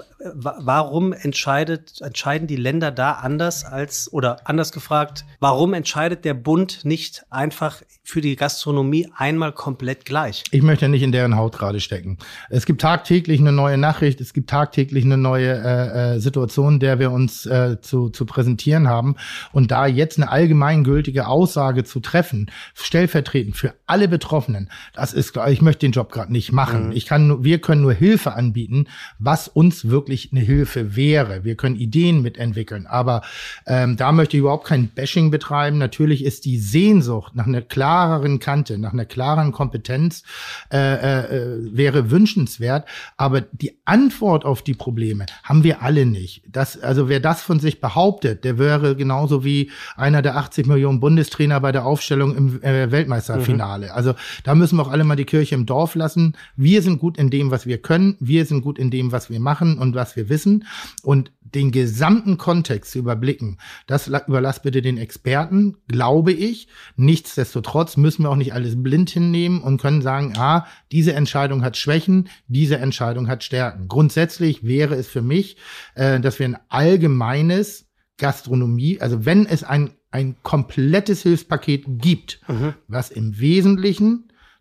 warum entscheidet, entscheiden die Länder da anders als, oder anders gefragt, warum entscheidet der Bund nicht einfach für die Gastronomie einmal komplett gleich? Ich möchte nicht in deren Haut gerade stecken. Es gibt tagtäglich eine neue Nachricht, es gibt tagtäglich eine neue äh, äh, Situation, der wir uns äh, zu, zu präsentieren haben. Und da jetzt eine allgemeingültige Aussage zu treffen, stellvertretend für alle Betroffenen, das ist, ich möchte den Job gerade nicht machen. Mhm. Ich kann nur, wir können nur Hilfe anbieten, was uns wirklich eine Hilfe wäre. Wir können Ideen mitentwickeln, aber ähm, da möchte ich überhaupt kein Bashing betreiben. Natürlich ist die Sehnsucht nach einer klareren Kante, nach einer klaren Kompetenz äh, äh, wäre wünschenswert, aber die Antwort auf die Probleme haben wir alle nicht. Das, also wer das von sich behauptet, der wäre genauso wie einer der achtzig Millionen Bundestrainer bei der Aufstellung im äh, Weltmeisterfinale. Mhm. Also da müssen wir auch alle mal die Kirche im Dorf lassen. Wir sind gut in dem, was wir können. Wir sind gut in dem, was wir machen und was wir wissen. Und den gesamten Kontext zu überblicken, das überlass bitte den Experten, glaube ich. Nichtsdestotrotz müssen wir auch nicht alles blind hinnehmen und können sagen, ah, diese Entscheidung hat Schwächen, diese Entscheidung hat Stärken. Grundsätzlich wäre es für mich, äh, dass wir ein allgemeines Gastronomie, also wenn es ein, ein komplettes Hilfspaket gibt, mhm. was im Wesentlichen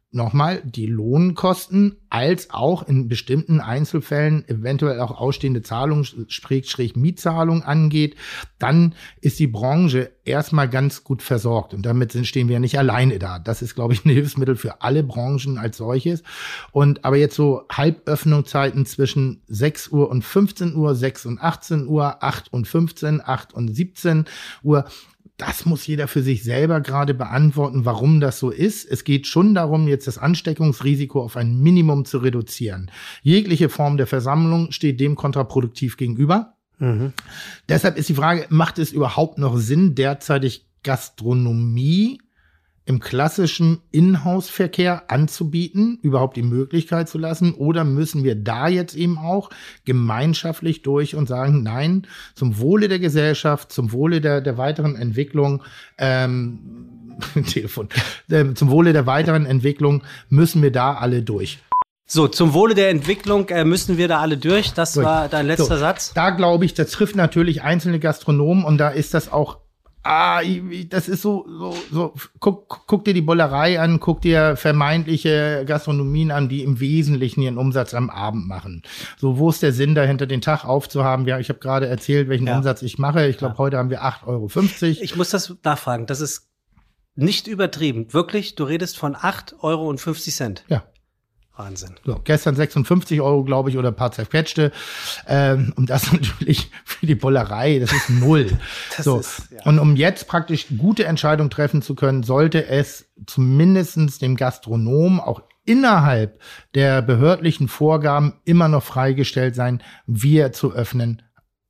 nochmal die Lohnkosten als auch in bestimmten Einzelfällen eventuell auch ausstehende Zahlungen, Schrägstrich Mietzahlungen angeht, dann ist die Branche erstmal ganz gut versorgt. Und damit sind, stehen wir ja nicht alleine da. Das ist, glaube ich, ein Hilfsmittel für alle Branchen als solches. Und aber jetzt so Halböffnungszeiten zwischen sechs Uhr und fünfzehn Uhr, sechs und achtzehn Uhr, acht und fünfzehn, acht und siebzehn Uhr, das muss jeder für sich selber gerade beantworten, warum das so ist. Es geht schon darum, jetzt das Ansteckungsrisiko auf ein Minimum zu reduzieren. Jegliche Form der Versammlung steht dem kontraproduktiv gegenüber. Mhm. Deshalb ist die Frage, macht es überhaupt noch Sinn, derzeitig Gastronomie im klassischen Inhouse-Verkehr anzubieten, überhaupt die Möglichkeit zu lassen? Oder müssen wir da jetzt eben auch gemeinschaftlich durch und sagen, nein, zum Wohle der Gesellschaft, zum Wohle der, der weiteren Entwicklung, ähm, Telefon, äh, zum Wohle der weiteren Entwicklung müssen wir da alle durch. So, zum Wohle der Entwicklung äh, müssen wir da alle durch. Das durch. war dein letzter so, Satz. Da glaube ich, das trifft natürlich einzelne Gastronomen und da ist das auch Ah, das ist so, so, so, guck, guck dir die Bullerei an, guck dir vermeintliche Gastronomien an, die im Wesentlichen ihren Umsatz am Abend machen. So, wo ist der Sinn dahinter, den Tag aufzuhaben? Ja, ich habe gerade erzählt, welchen ja. Umsatz ich mache. Ich glaube, ja. heute haben wir acht Euro fünfzig. Ich muss das nachfragen, das ist nicht übertrieben. Wirklich, du redest von acht Euro fünfzig. Ja. Wahnsinn. So, gestern sechsundfünfzig Euro, glaube ich, oder ein paar zerquetschte. Ähm, und das natürlich für die Bullerei, das ist null. das so. ist, ja. Und um jetzt praktisch gute Entscheidungen treffen zu können, sollte es zumindestens dem Gastronom auch innerhalb der behördlichen Vorgaben immer noch freigestellt sein, wie er zu öffnen,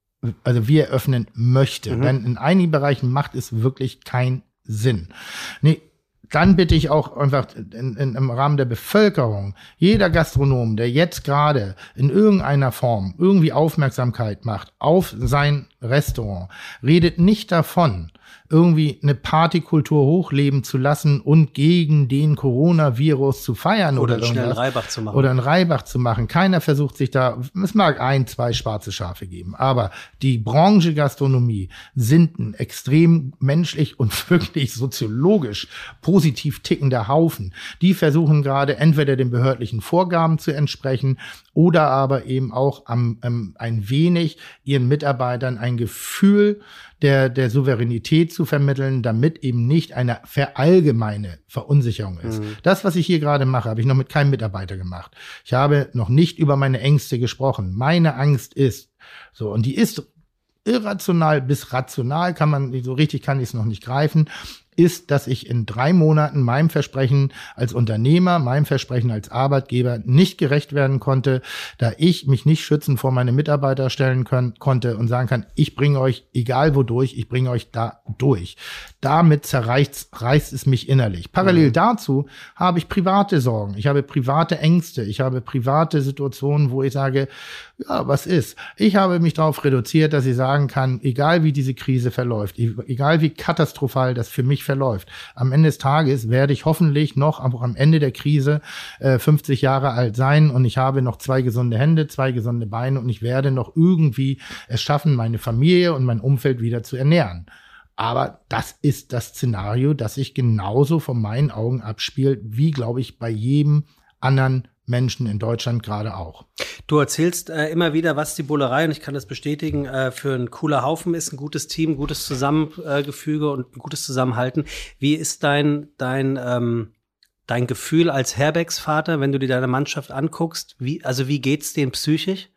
also wie er öffnen möchte. Mhm. Denn in einigen Bereichen macht es wirklich keinen Sinn. Nee, dann bitte ich auch einfach in, in, im Rahmen der Bevölkerung, jeder Gastronom, der jetzt gerade in irgendeiner Form irgendwie Aufmerksamkeit macht auf sein Restaurant, redet nicht davon, irgendwie eine Partykultur hochleben zu lassen und gegen den Coronavirus zu feiern oder, oder schnell einen Reibach zu machen. Oder einen Reibach zu machen. Keiner versucht sich da, es mag ein, zwei schwarze Schafe geben, aber die Branche Gastronomie sind ein extrem menschlich und wirklich soziologisch positiv tickender Haufen. Die versuchen gerade entweder den behördlichen Vorgaben zu entsprechen oder aber eben auch am, ähm, ein wenig ihren Mitarbeitern ein Gefühl der, der Souveränität zu vermitteln, damit eben nicht eine verallgemeine Verunsicherung ist. Mhm. Das, was ich hier gerade mache, habe ich noch mit keinem Mitarbeiter gemacht. Ich habe noch nicht über meine Ängste gesprochen. Meine Angst ist, so, und die ist irrational bis rational, kann man, so richtig kann ich es noch nicht greifen, ist, dass ich in drei Monaten meinem Versprechen als Unternehmer, meinem Versprechen als Arbeitgeber nicht gerecht werden konnte, da ich mich nicht schützend vor meine Mitarbeiter stellen können, konnte und sagen kann, ich bringe euch, egal wodurch, ich bringe euch da durch. Damit zerreißt reißt es mich innerlich. Parallel mhm. dazu habe ich private Sorgen, ich habe private Ängste, ich habe private Situationen, wo ich sage, ja, was ist? Ich habe mich darauf reduziert, dass ich sagen kann, egal wie diese Krise verläuft, egal wie katastrophal das für mich verläuft, am Ende des Tages werde ich hoffentlich noch auch am Ende der Krise äh, fünfzig Jahre alt sein und ich habe noch zwei gesunde Hände, zwei gesunde Beine und ich werde noch irgendwie es schaffen, meine Familie und mein Umfeld wieder zu ernähren. Aber das ist das Szenario, das sich genauso von meinen Augen abspielt, wie, glaube ich, bei jedem anderen Menschen in Deutschland gerade auch. Du erzählst äh, immer wieder, was die Bullerei, und ich kann das bestätigen, äh, für ein cooler Haufen ist, ein gutes Team, gutes Zusammengefüge äh, und ein gutes Zusammenhalten. Wie ist dein dein ähm, dein Gefühl als Herbergsvater, wenn du dir deine Mannschaft anguckst? Wie, also wie geht's denen psychisch?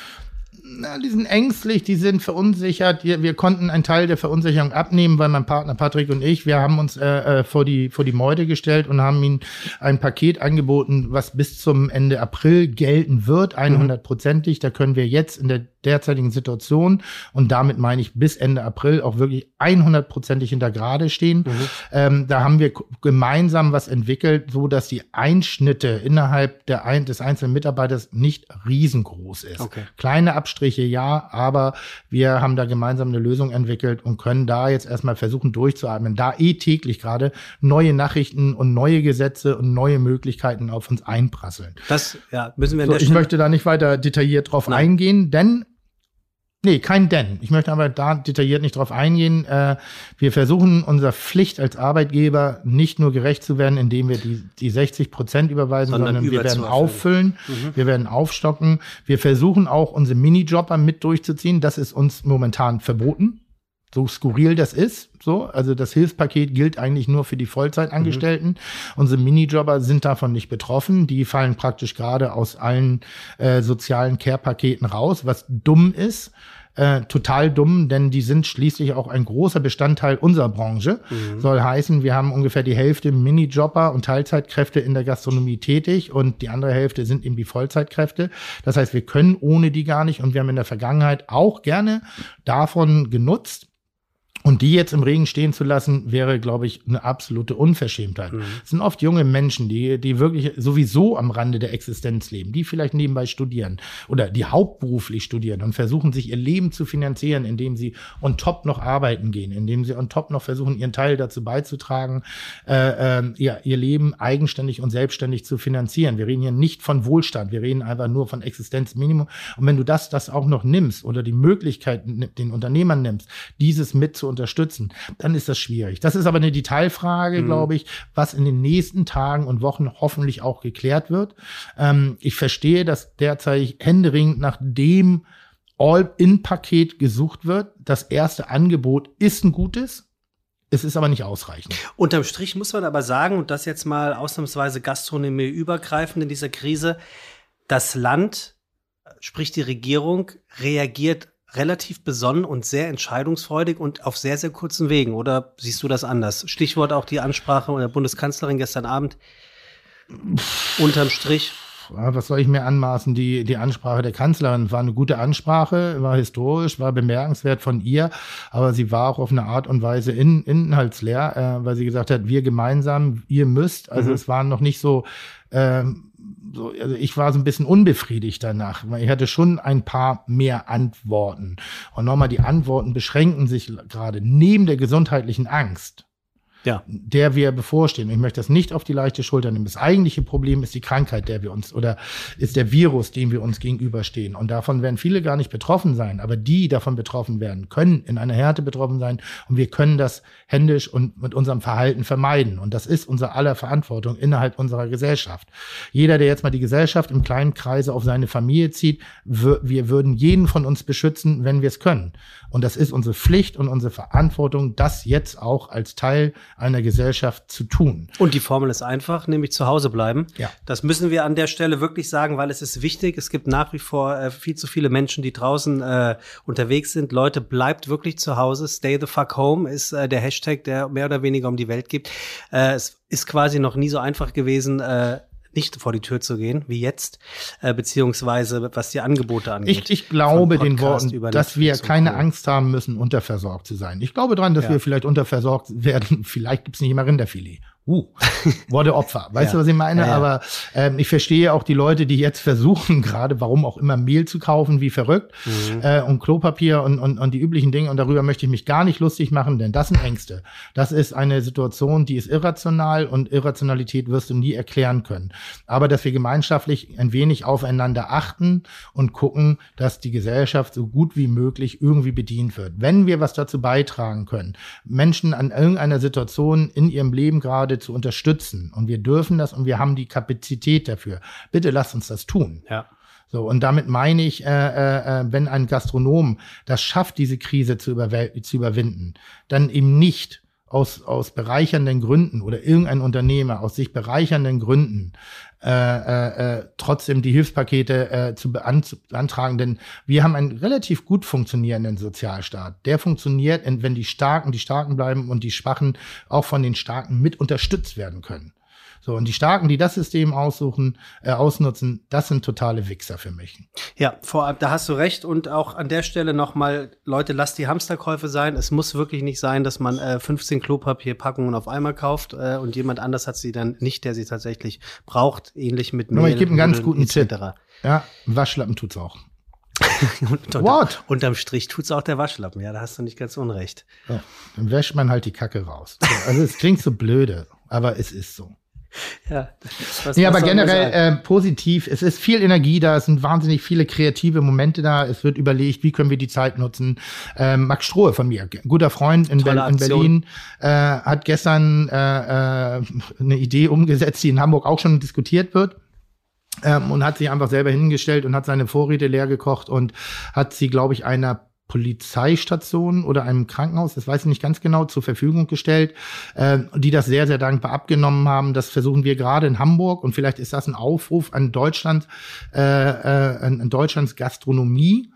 Na, die sind ängstlich, die sind verunsichert. Wir, wir konnten einen Teil der Verunsicherung abnehmen, weil mein Partner Patrick und ich, wir haben uns äh, vor die vor die Meute gestellt und haben ihnen ein Paket angeboten, was bis zum Ende April gelten wird, hundertprozentig. Da können wir jetzt in der derzeitigen Situation, und damit meine ich bis Ende April, auch wirklich hundertprozentig hinter gerade stehen. Mhm. Ähm, da haben wir gemeinsam was entwickelt, so dass die Einschnitte innerhalb der ein, des einzelnen Mitarbeiters nicht riesengroß ist. Okay. Kleine Abstriche, ja, aber wir haben da gemeinsam eine Lösung entwickelt und können da jetzt erstmal versuchen durchzuatmen, da eh täglich gerade neue Nachrichten und neue Gesetze und neue Möglichkeiten auf uns einprasseln. Das, ja, müssen wir an so, der Ich Stelle möchte da nicht weiter detailliert drauf Nein. eingehen, denn Nee, kein Denn. Ich möchte aber da detailliert nicht drauf eingehen. Äh, wir versuchen unserer Pflicht als Arbeitgeber nicht nur gerecht zu werden, indem wir die, die sechzig Prozent überweisen, sondern, sondern wir werden auffüllen, mhm. wir werden aufstocken. Wir versuchen auch unsere Minijobber mit durchzuziehen. Das ist uns momentan verboten. So skurril das ist, so. Also das Hilfspaket gilt eigentlich nur für die Vollzeitangestellten. Mhm. Unsere Minijobber sind davon nicht betroffen. Die fallen praktisch gerade aus allen äh, sozialen Care-Paketen raus, was dumm ist. Äh, total dumm, denn die sind schließlich auch ein großer Bestandteil unserer Branche. Mhm. Soll heißen, wir haben ungefähr die Hälfte Minijobber und Teilzeitkräfte in der Gastronomie tätig und die andere Hälfte sind eben die Vollzeitkräfte. Das heißt, wir können ohne die gar nicht und wir haben in der Vergangenheit auch gerne davon genutzt. Und die jetzt im Regen stehen zu lassen, wäre, glaube ich, eine absolute Unverschämtheit. Mhm. Es sind oft junge Menschen, die die wirklich sowieso am Rande der Existenz leben, die vielleicht nebenbei studieren oder die hauptberuflich studieren und versuchen, sich ihr Leben zu finanzieren, indem sie on top noch arbeiten gehen, indem sie on top noch versuchen, ihren Teil dazu beizutragen, äh, äh, ihr, ihr Leben eigenständig und selbstständig zu finanzieren. Wir reden hier nicht von Wohlstand, wir reden einfach nur von Existenzminimum. Und wenn du das, das auch noch nimmst oder die Möglichkeit den Unternehmern nimmst, dieses mit zu unterstützen, dann ist das schwierig. Das ist aber eine Detailfrage, mhm. glaube ich, was in den nächsten Tagen und Wochen hoffentlich auch geklärt wird. Ähm, ich verstehe, dass derzeit händeringend nach dem All-In-Paket gesucht wird. Das erste Angebot ist ein gutes. Es ist aber nicht ausreichend. Unterm Strich muss man aber sagen, und das jetzt mal ausnahmsweise gastronomieübergreifend in dieser Krise, das Land, sprich die Regierung, reagiert relativ besonnen und sehr entscheidungsfreudig und auf sehr, sehr kurzen Wegen. Oder siehst du das anders? Stichwort auch die Ansprache der Bundeskanzlerin gestern Abend. Unterm Strich. Was soll ich mir anmaßen? Die, die Ansprache der Kanzlerin war eine gute Ansprache, war historisch, war bemerkenswert von ihr, aber sie war auch auf eine Art und Weise in, inhaltsleer, äh, weil sie gesagt hat, wir gemeinsam, ihr müsst. Also mhm. es war noch nicht so, ähm, so, also ich war so ein bisschen unbefriedigt danach, weil ich hatte schon ein paar mehr Antworten. Und nochmal, die Antworten beschränken sich gerade neben der gesundheitlichen Angst, ja, der wir bevorstehen. Ich möchte das nicht auf die leichte Schulter nehmen. Das eigentliche Problem ist die Krankheit, der wir uns, oder ist der Virus, dem wir uns gegenüberstehen. Und davon werden viele gar nicht betroffen sein. Aber die davon betroffen werden, können in einer Härte betroffen sein. Und wir können das händisch und mit unserem Verhalten vermeiden. Und das ist unser aller Verantwortung innerhalb unserer Gesellschaft. Jeder, der jetzt mal die Gesellschaft im kleinen Kreise auf seine Familie zieht, wir würden jeden von uns beschützen, wenn wir es können. Und das ist unsere Pflicht und unsere Verantwortung, das jetzt auch als Teil einer Gesellschaft zu tun. Und die Formel ist einfach, nämlich zu Hause bleiben. Ja. Das müssen wir an der Stelle wirklich sagen, weil es ist wichtig. Es gibt nach wie vor äh, viel zu viele Menschen, die draußen äh, unterwegs sind. Leute, bleibt wirklich zu Hause. Stay the fuck home ist äh, der Hashtag, der mehr oder weniger um die Welt gibt. Äh, es ist quasi noch nie so einfach gewesen, äh, nicht vor die Tür zu gehen, wie jetzt, äh, beziehungsweise was die Angebote angeht. Ich, ich glaube den Worten, dass wir keine Angst haben müssen, unterversorgt zu sein. Ich glaube dran, dass ja. wir vielleicht unterversorgt werden. Vielleicht gibt's nicht immer Rinderfilet. Uh, wurde Opfer. Weißt ja. du, was ich meine? Ja, ja. Aber ähm, ich verstehe auch die Leute, die jetzt versuchen, gerade warum auch immer Mehl zu kaufen, wie verrückt, mhm. äh, und Klopapier und, und, und die üblichen Dinge. Und darüber möchte ich mich gar nicht lustig machen, denn das sind Ängste. Das ist eine Situation, die ist irrational und Irrationalität wirst du nie erklären können. Aber dass wir gemeinschaftlich ein wenig aufeinander achten und gucken, dass die Gesellschaft so gut wie möglich irgendwie bedient wird. Wenn wir was dazu beitragen können, Menschen an irgendeiner Situation in ihrem Leben gerade zu unterstützen. Und wir dürfen das und wir haben die Kapazität dafür. Bitte lasst uns das tun. Ja. So, und damit meine ich, äh, äh, wenn ein Gastronom das schafft, diese Krise zu, überw- zu überwinden, dann eben nicht aus, aus bereichernden Gründen oder irgendein Unternehmer aus sich bereichernden Gründen äh, äh, trotzdem die Hilfspakete äh, zu beantragen, denn wir haben einen relativ gut funktionierenden Sozialstaat. Der funktioniert, wenn die Starken die Starken bleiben und die Schwachen auch von den Starken mit unterstützt werden können. So, und die Starken, die das System aussuchen, äh, ausnutzen, das sind totale Wichser für mich. Ja, vor allem, da hast du recht. Und auch an der Stelle nochmal, Leute, lasst die Hamsterkäufe sein. Es muss wirklich nicht sein, dass man äh, fünfzehn Klopapierpackungen auf einmal kauft äh, und jemand anders hat sie dann nicht, der sie tatsächlich braucht. Ähnlich mit Mehl. Aber ich gebe einen ganz guten Tipp. Ja, Waschlappen tut's auch. und unter, What? Unterm Strich tut's auch der Waschlappen. Ja, da hast du nicht ganz unrecht. Ja, dann wäscht man halt die Kacke raus. Also es klingt so blöde, aber es ist so. Ja, was, ja, was aber generell äh, positiv. Es ist viel Energie da, es sind wahnsinnig viele kreative Momente da. Es wird überlegt, wie können wir die Zeit nutzen. Ähm, Max Strohe von mir, ein guter Freund in, Be- in Berlin, äh, hat gestern äh, äh, eine Idee umgesetzt, die in Hamburg auch schon diskutiert wird. Ähm, und hat sich einfach selber hingestellt und hat seine Vorräte leer gekocht und hat sie, glaube ich, einer Polizeistation oder einem Krankenhaus, das weiß ich nicht ganz genau, zur Verfügung gestellt, äh, die das sehr, sehr dankbar abgenommen haben. Das versuchen wir gerade in Hamburg und vielleicht ist das ein Aufruf an Deutschland, äh, äh, an Deutschlands Gastronomie,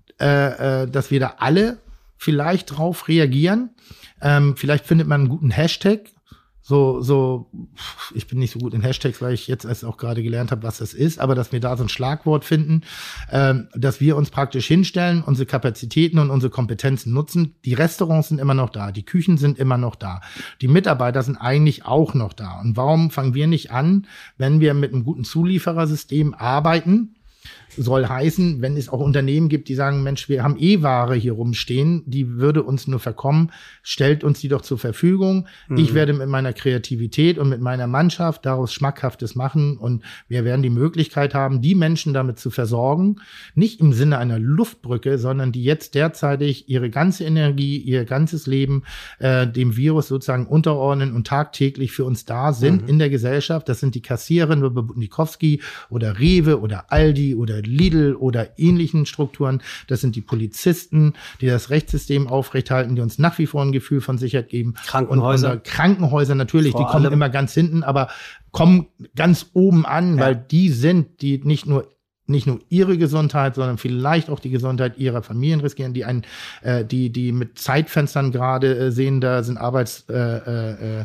äh, äh, dass wir da alle vielleicht drauf reagieren. Ähm, vielleicht findet man einen guten Hashtag. So, so, ich bin nicht so gut in Hashtags, weil ich jetzt erst auch gerade gelernt habe, was das ist, aber dass wir da so ein Schlagwort finden, ähm, dass wir uns praktisch hinstellen, unsere Kapazitäten und unsere Kompetenzen nutzen. Die Restaurants sind immer noch da, die Küchen sind immer noch da, die Mitarbeiter sind eigentlich auch noch da. Und warum fangen wir nicht an, wenn wir mit einem guten Zulieferersystem arbeiten? Soll heißen, wenn es auch Unternehmen gibt, die sagen, Mensch, wir haben eh Ware hier rumstehen, die würde uns nur verkommen, stellt uns die doch zur Verfügung. Mhm. Ich werde mit meiner Kreativität und mit meiner Mannschaft daraus Schmackhaftes machen und wir werden die Möglichkeit haben, die Menschen damit zu versorgen, nicht im Sinne einer Luftbrücke, sondern die jetzt derzeitig ihre ganze Energie, ihr ganzes Leben äh, dem Virus sozusagen unterordnen und tagtäglich für uns da sind mhm. in der Gesellschaft. Das sind die Kassiererinnen wie Butnikowski oder Rewe oder Aldi oder Lidl oder ähnlichen Strukturen. Das sind die Polizisten, die das Rechtssystem aufrechthalten, die uns nach wie vor ein Gefühl von Sicherheit geben. Krankenhäuser. Und Krankenhäuser natürlich, vor die kommen allem. immer ganz hinten, aber kommen ganz oben an, ja. weil die sind, die nicht nur nicht nur ihre Gesundheit, sondern vielleicht auch die Gesundheit ihrer Familien riskieren, die einen, äh, die die mit Zeitfenstern gerade äh, sehen, da sind Arbeits äh, äh,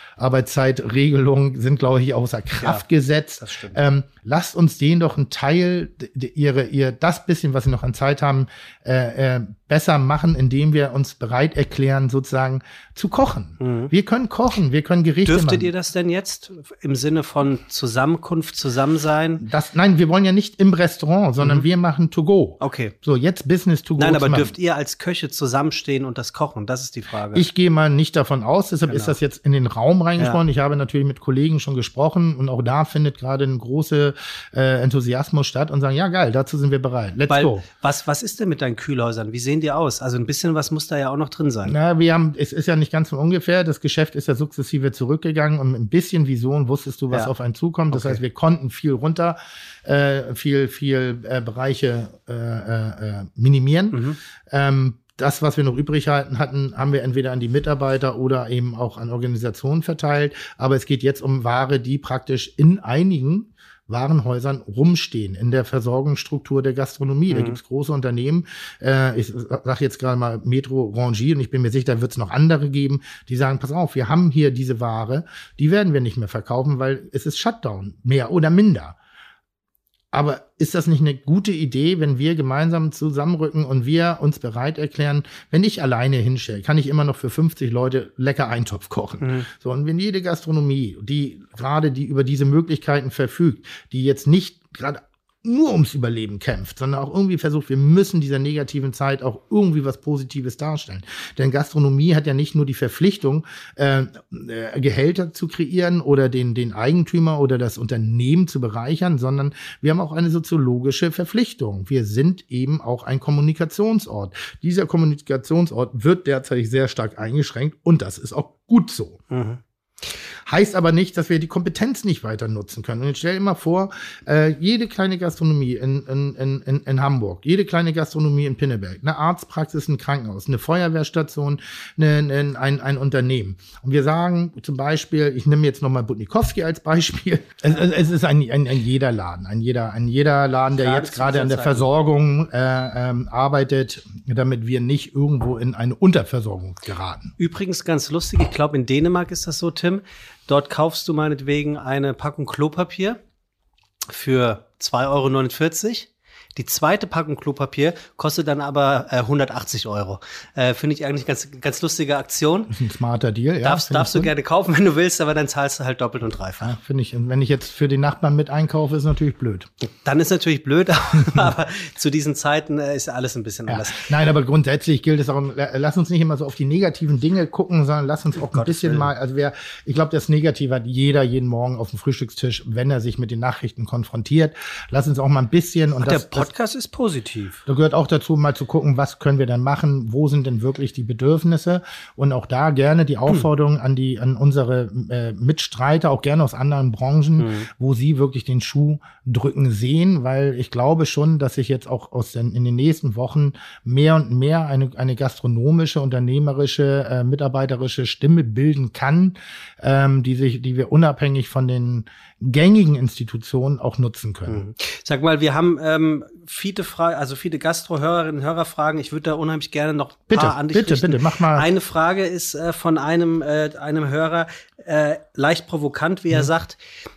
Arbeitszeitregelungen sind, glaube ich, außer Kraft ja, gesetzt. Das stimmt. Ähm, lasst uns denen doch einen Teil, ihre, ihr, das bisschen, was sie noch an Zeit haben, äh, äh, besser machen, indem wir uns bereit erklären, sozusagen zu kochen. Mhm. Wir können kochen, wir können Gerichte Dürftet machen. ihr das denn jetzt im Sinne von Zusammenkunft, Zusammensein? Das, nein, wir wollen ja nicht im Restaurant, sondern mhm. wir machen to go. Okay. So, jetzt Business to go. Nein, aber dürft ihr als Köche zusammenstehen und das kochen? Das ist die Frage. Ich gehe mal nicht davon aus, deshalb genau. ist das jetzt in den Raum reingesprochen. Ja. Ich habe natürlich mit Kollegen schon gesprochen und auch da findet gerade ein großer äh, Enthusiasmus statt und sagen, ja geil, dazu sind wir bereit. Let's Weil, go. Was, was ist denn mit deinen Kühlhäusern? Wie sehen die aus? Also ein bisschen was muss da ja auch noch drin sein. Na, wir haben, es ist ja nicht ganz von ungefähr, das Geschäft ist ja sukzessive zurückgegangen und mit ein bisschen Vision wusstest du, was ja. auf einen zukommt. Das okay. heißt, wir konnten viel runter, äh, viel, viel äh, Bereiche äh, äh, minimieren. Mhm. Ähm, Das, was wir noch übrig hatten, haben wir entweder an die Mitarbeiter oder eben auch an Organisationen verteilt. Aber es geht jetzt um Ware, die praktisch in einigen Warenhäusern rumstehen, in der Versorgungsstruktur der Gastronomie. Mhm. Da gibt es große Unternehmen, äh, ich sage jetzt gerade mal Metro, Rangy, und ich bin mir sicher, da wird es noch andere geben, die sagen, pass auf, wir haben hier diese Ware, die werden wir nicht mehr verkaufen, weil es ist Shutdown, mehr oder minder. Aber ist das nicht eine gute Idee, wenn wir gemeinsam zusammenrücken und wir uns bereit erklären, wenn ich alleine hinstelle, kann ich immer noch für fünfzig Leute lecker Eintopf kochen. Mhm. So, und wenn jede Gastronomie, die gerade die über diese Möglichkeiten verfügt, die jetzt nicht gerade nur ums Überleben kämpft, sondern auch irgendwie versucht, wir müssen dieser negativen Zeit auch irgendwie was Positives darstellen. Denn Gastronomie hat ja nicht nur die Verpflichtung, äh, äh, Gehälter zu kreieren oder den, den Eigentümer oder das Unternehmen zu bereichern, sondern wir haben auch eine soziologische Verpflichtung. Wir sind eben auch ein Kommunikationsort. Dieser Kommunikationsort wird derzeit sehr stark eingeschränkt und das ist auch gut so. Mhm. Heißt aber nicht, dass wir die Kompetenz nicht weiter nutzen können. Und jetzt stell dir mal vor, äh, jede kleine Gastronomie in, in, in, in Hamburg, jede kleine Gastronomie in Pinneberg, eine Arztpraxis, ein Krankenhaus, eine Feuerwehrstation, eine, eine, ein, ein Unternehmen. Und wir sagen zum Beispiel, ich nehme jetzt nochmal Butnikowski als Beispiel, es, es ist ein, ein, ein jeder Laden, ein jeder, ein jeder Laden, der jetzt gerade an der Versorgung äh, ähm, arbeitet, damit wir nicht irgendwo in eine Unterversorgung geraten. Übrigens ganz lustig, ich glaube in Dänemark ist das so, Tim. Dort kaufst du meinetwegen eine Packung Klopapier für zwei Euro neunundvierzig. Die zweite Packung Klopapier kostet dann aber äh, hundertachtzig Euro. Äh, Finde ich eigentlich ganz ganz lustige Aktion. Das ist ein smarter Deal, ja. Darfst, darfst du gerne kaufen, wenn du willst, aber dann zahlst du halt doppelt und dreifach. Ja, finde ich. Und wenn ich jetzt für den Nachbarn mit einkaufe, ist natürlich blöd. Dann ist natürlich blöd, aber zu diesen Zeiten äh, ist alles ein bisschen ja. anders. Nein, aber grundsätzlich gilt es auch, lass uns nicht immer so auf die negativen Dinge gucken, sondern lass uns auch oh, ein bisschen Willen. mal, also wer, ich glaube, das Negative hat jeder jeden Morgen auf dem Frühstückstisch, wenn er sich mit den Nachrichten konfrontiert. Lass uns auch mal ein bisschen. Und Ach, das, der Podcast das, ist positiv. Da gehört auch dazu, mal zu gucken, was können wir denn machen, wo sind denn wirklich die Bedürfnisse, und auch da gerne die Aufforderung hm. an die, an unsere äh, Mitstreiter, auch gerne aus anderen Branchen, hm. wo sie wirklich den Schuh drücken sehen, weil ich glaube schon, dass sich jetzt auch aus den, in den nächsten Wochen mehr und mehr eine, eine gastronomische, unternehmerische, äh, mitarbeiterische Stimme bilden kann, ähm, die sich, die wir unabhängig von den gängigen Institutionen auch nutzen können. Sag mal, wir haben ähm, viele Fragen, also viele Gastro-Hörerinnen und Hörer fragen. Ich würde da unheimlich gerne noch ein bitte, paar an dich bitte, richten. Bitte, mach mal. Eine Frage ist äh, von einem äh, einem Hörer äh, leicht provokant, wie er mhm. sagt: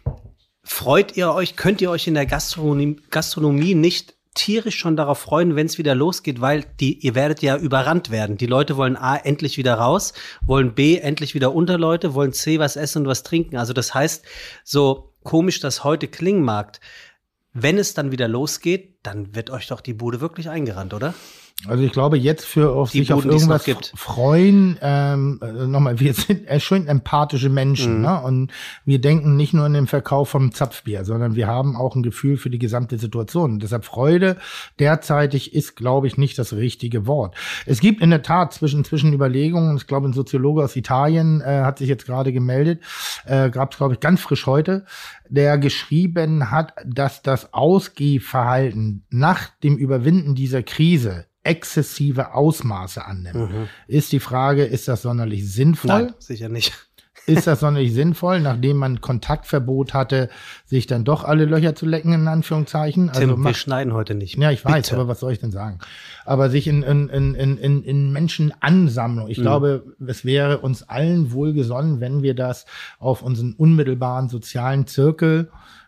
Freut ihr euch, könnt ihr euch in der Gastronomie, Gastronomie nicht tierisch schon darauf freuen, wenn es wieder losgeht, weil die ihr werdet ja überrannt werden. Die Leute wollen A, endlich wieder raus, wollen B, endlich wieder unter Leute, wollen C, was essen und was trinken. Also das heißt, so komisch das heute klingen mag, wenn es dann wieder losgeht, dann wird euch doch die Bude wirklich eingerannt, oder? Also ich glaube, jetzt für auf die sich Buden, auf irgendwas freuen, ähm, nochmal, wir sind schön empathische Menschen, mhm. ne? Und wir denken nicht nur in den Verkauf vom Zapfbier, sondern wir haben auch ein Gefühl für die gesamte Situation. Und deshalb Freude derzeitig ist, glaube ich, nicht das richtige Wort. Es gibt in der Tat zwischen zwischen Überlegungen, ich glaube, ein Soziologe aus Italien äh, hat sich jetzt gerade gemeldet, äh, gab es, glaube ich, ganz frisch heute, der geschrieben hat, dass das Ausgehverhalten nach dem Überwinden dieser Krise exzessive Ausmaße annimmt. Mhm. Ist die Frage, ist das sonderlich sinnvoll? Nein, sicher nicht. Ist das sonderlich sinnvoll, nachdem man Kontaktverbot hatte, sich dann doch alle Löcher zu lecken, in Anführungszeichen? Tim, also wir schneiden heute nicht. Ja, ich weiß, Bitte. aber was soll ich denn sagen? Aber sich in, in, in, in, in Menschenansammlung, ich mhm. glaube, es wäre uns allen wohlgesonnen, wenn wir das auf unseren unmittelbaren sozialen Zirkel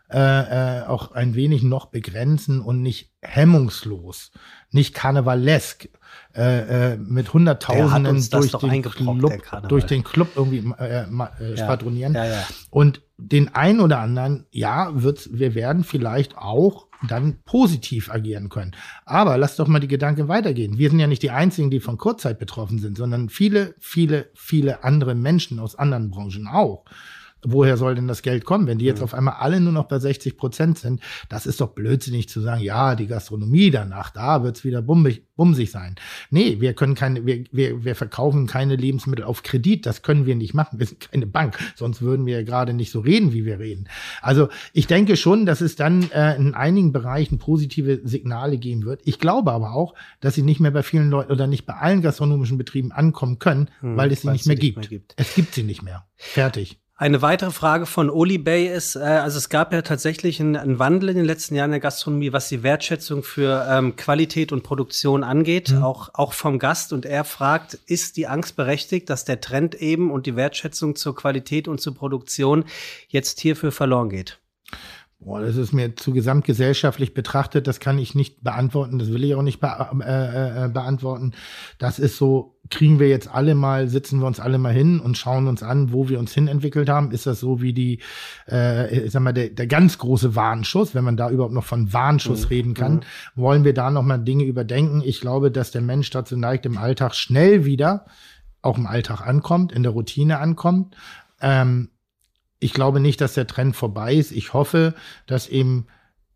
äh, äh, auch ein wenig noch begrenzen und nicht hemmungslos, nicht karnevalesk, äh, äh, mit Hunderttausenden durch den, Club, durch den Club irgendwie äh, äh, schwadronieren. Ja, ja, ja. Und den einen oder anderen, ja, wird's, wir werden vielleicht auch dann positiv agieren können. Aber lass doch mal die Gedanken weitergehen. Wir sind ja nicht die Einzigen, die von Kurzzeit betroffen sind, sondern viele, viele, viele andere Menschen aus anderen Branchen auch. Woher soll denn das Geld kommen, wenn die jetzt mhm. auf einmal alle nur noch bei sechzig Prozent sind? Das ist doch blödsinnig zu sagen, ja, die Gastronomie danach, da wird's wieder bummig, bumsig sein. Nee, wir können keine, wir, wir, wir verkaufen keine Lebensmittel auf Kredit. Das können wir nicht machen. Wir sind keine Bank. Sonst würden wir ja gerade nicht so reden, wie wir reden. Also ich denke schon, dass es dann äh, in einigen Bereichen positive Signale geben wird. Ich glaube aber auch, dass sie nicht mehr bei vielen Leuten oder nicht bei allen gastronomischen Betrieben ankommen können, mhm, weil es sie nicht mehr, nicht mehr gibt. Es gibt sie nicht mehr. Fertig. Eine weitere Frage von Oli Bay ist, äh, also es gab ja tatsächlich einen, einen Wandel in den letzten Jahren in der Gastronomie, was die Wertschätzung für ähm, Qualität und Produktion angeht, mhm. auch, auch vom Gast. Und er fragt, ist die Angst berechtigt, dass der Trend eben und die Wertschätzung zur Qualität und zur Produktion jetzt hierfür verloren geht? Boah, das ist mir zu gesamtgesellschaftlich betrachtet, das kann ich nicht beantworten, das will ich auch nicht be äh, äh, beantworten. Das ist so, kriegen wir jetzt alle mal, sitzen wir uns alle mal hin und schauen uns an, wo wir uns hin entwickelt haben. Ist das so wie die, äh, ich sag mal, der, der ganz große Warnschuss, wenn man da überhaupt noch von Warnschuss mhm. reden kann, mhm. wollen wir da noch mal Dinge überdenken? Ich glaube, dass der Mensch dazu neigt, im Alltag schnell wieder, auch im Alltag ankommt, in der Routine ankommt. Ähm, Ich glaube nicht, dass der Trend vorbei ist. Ich hoffe, dass eben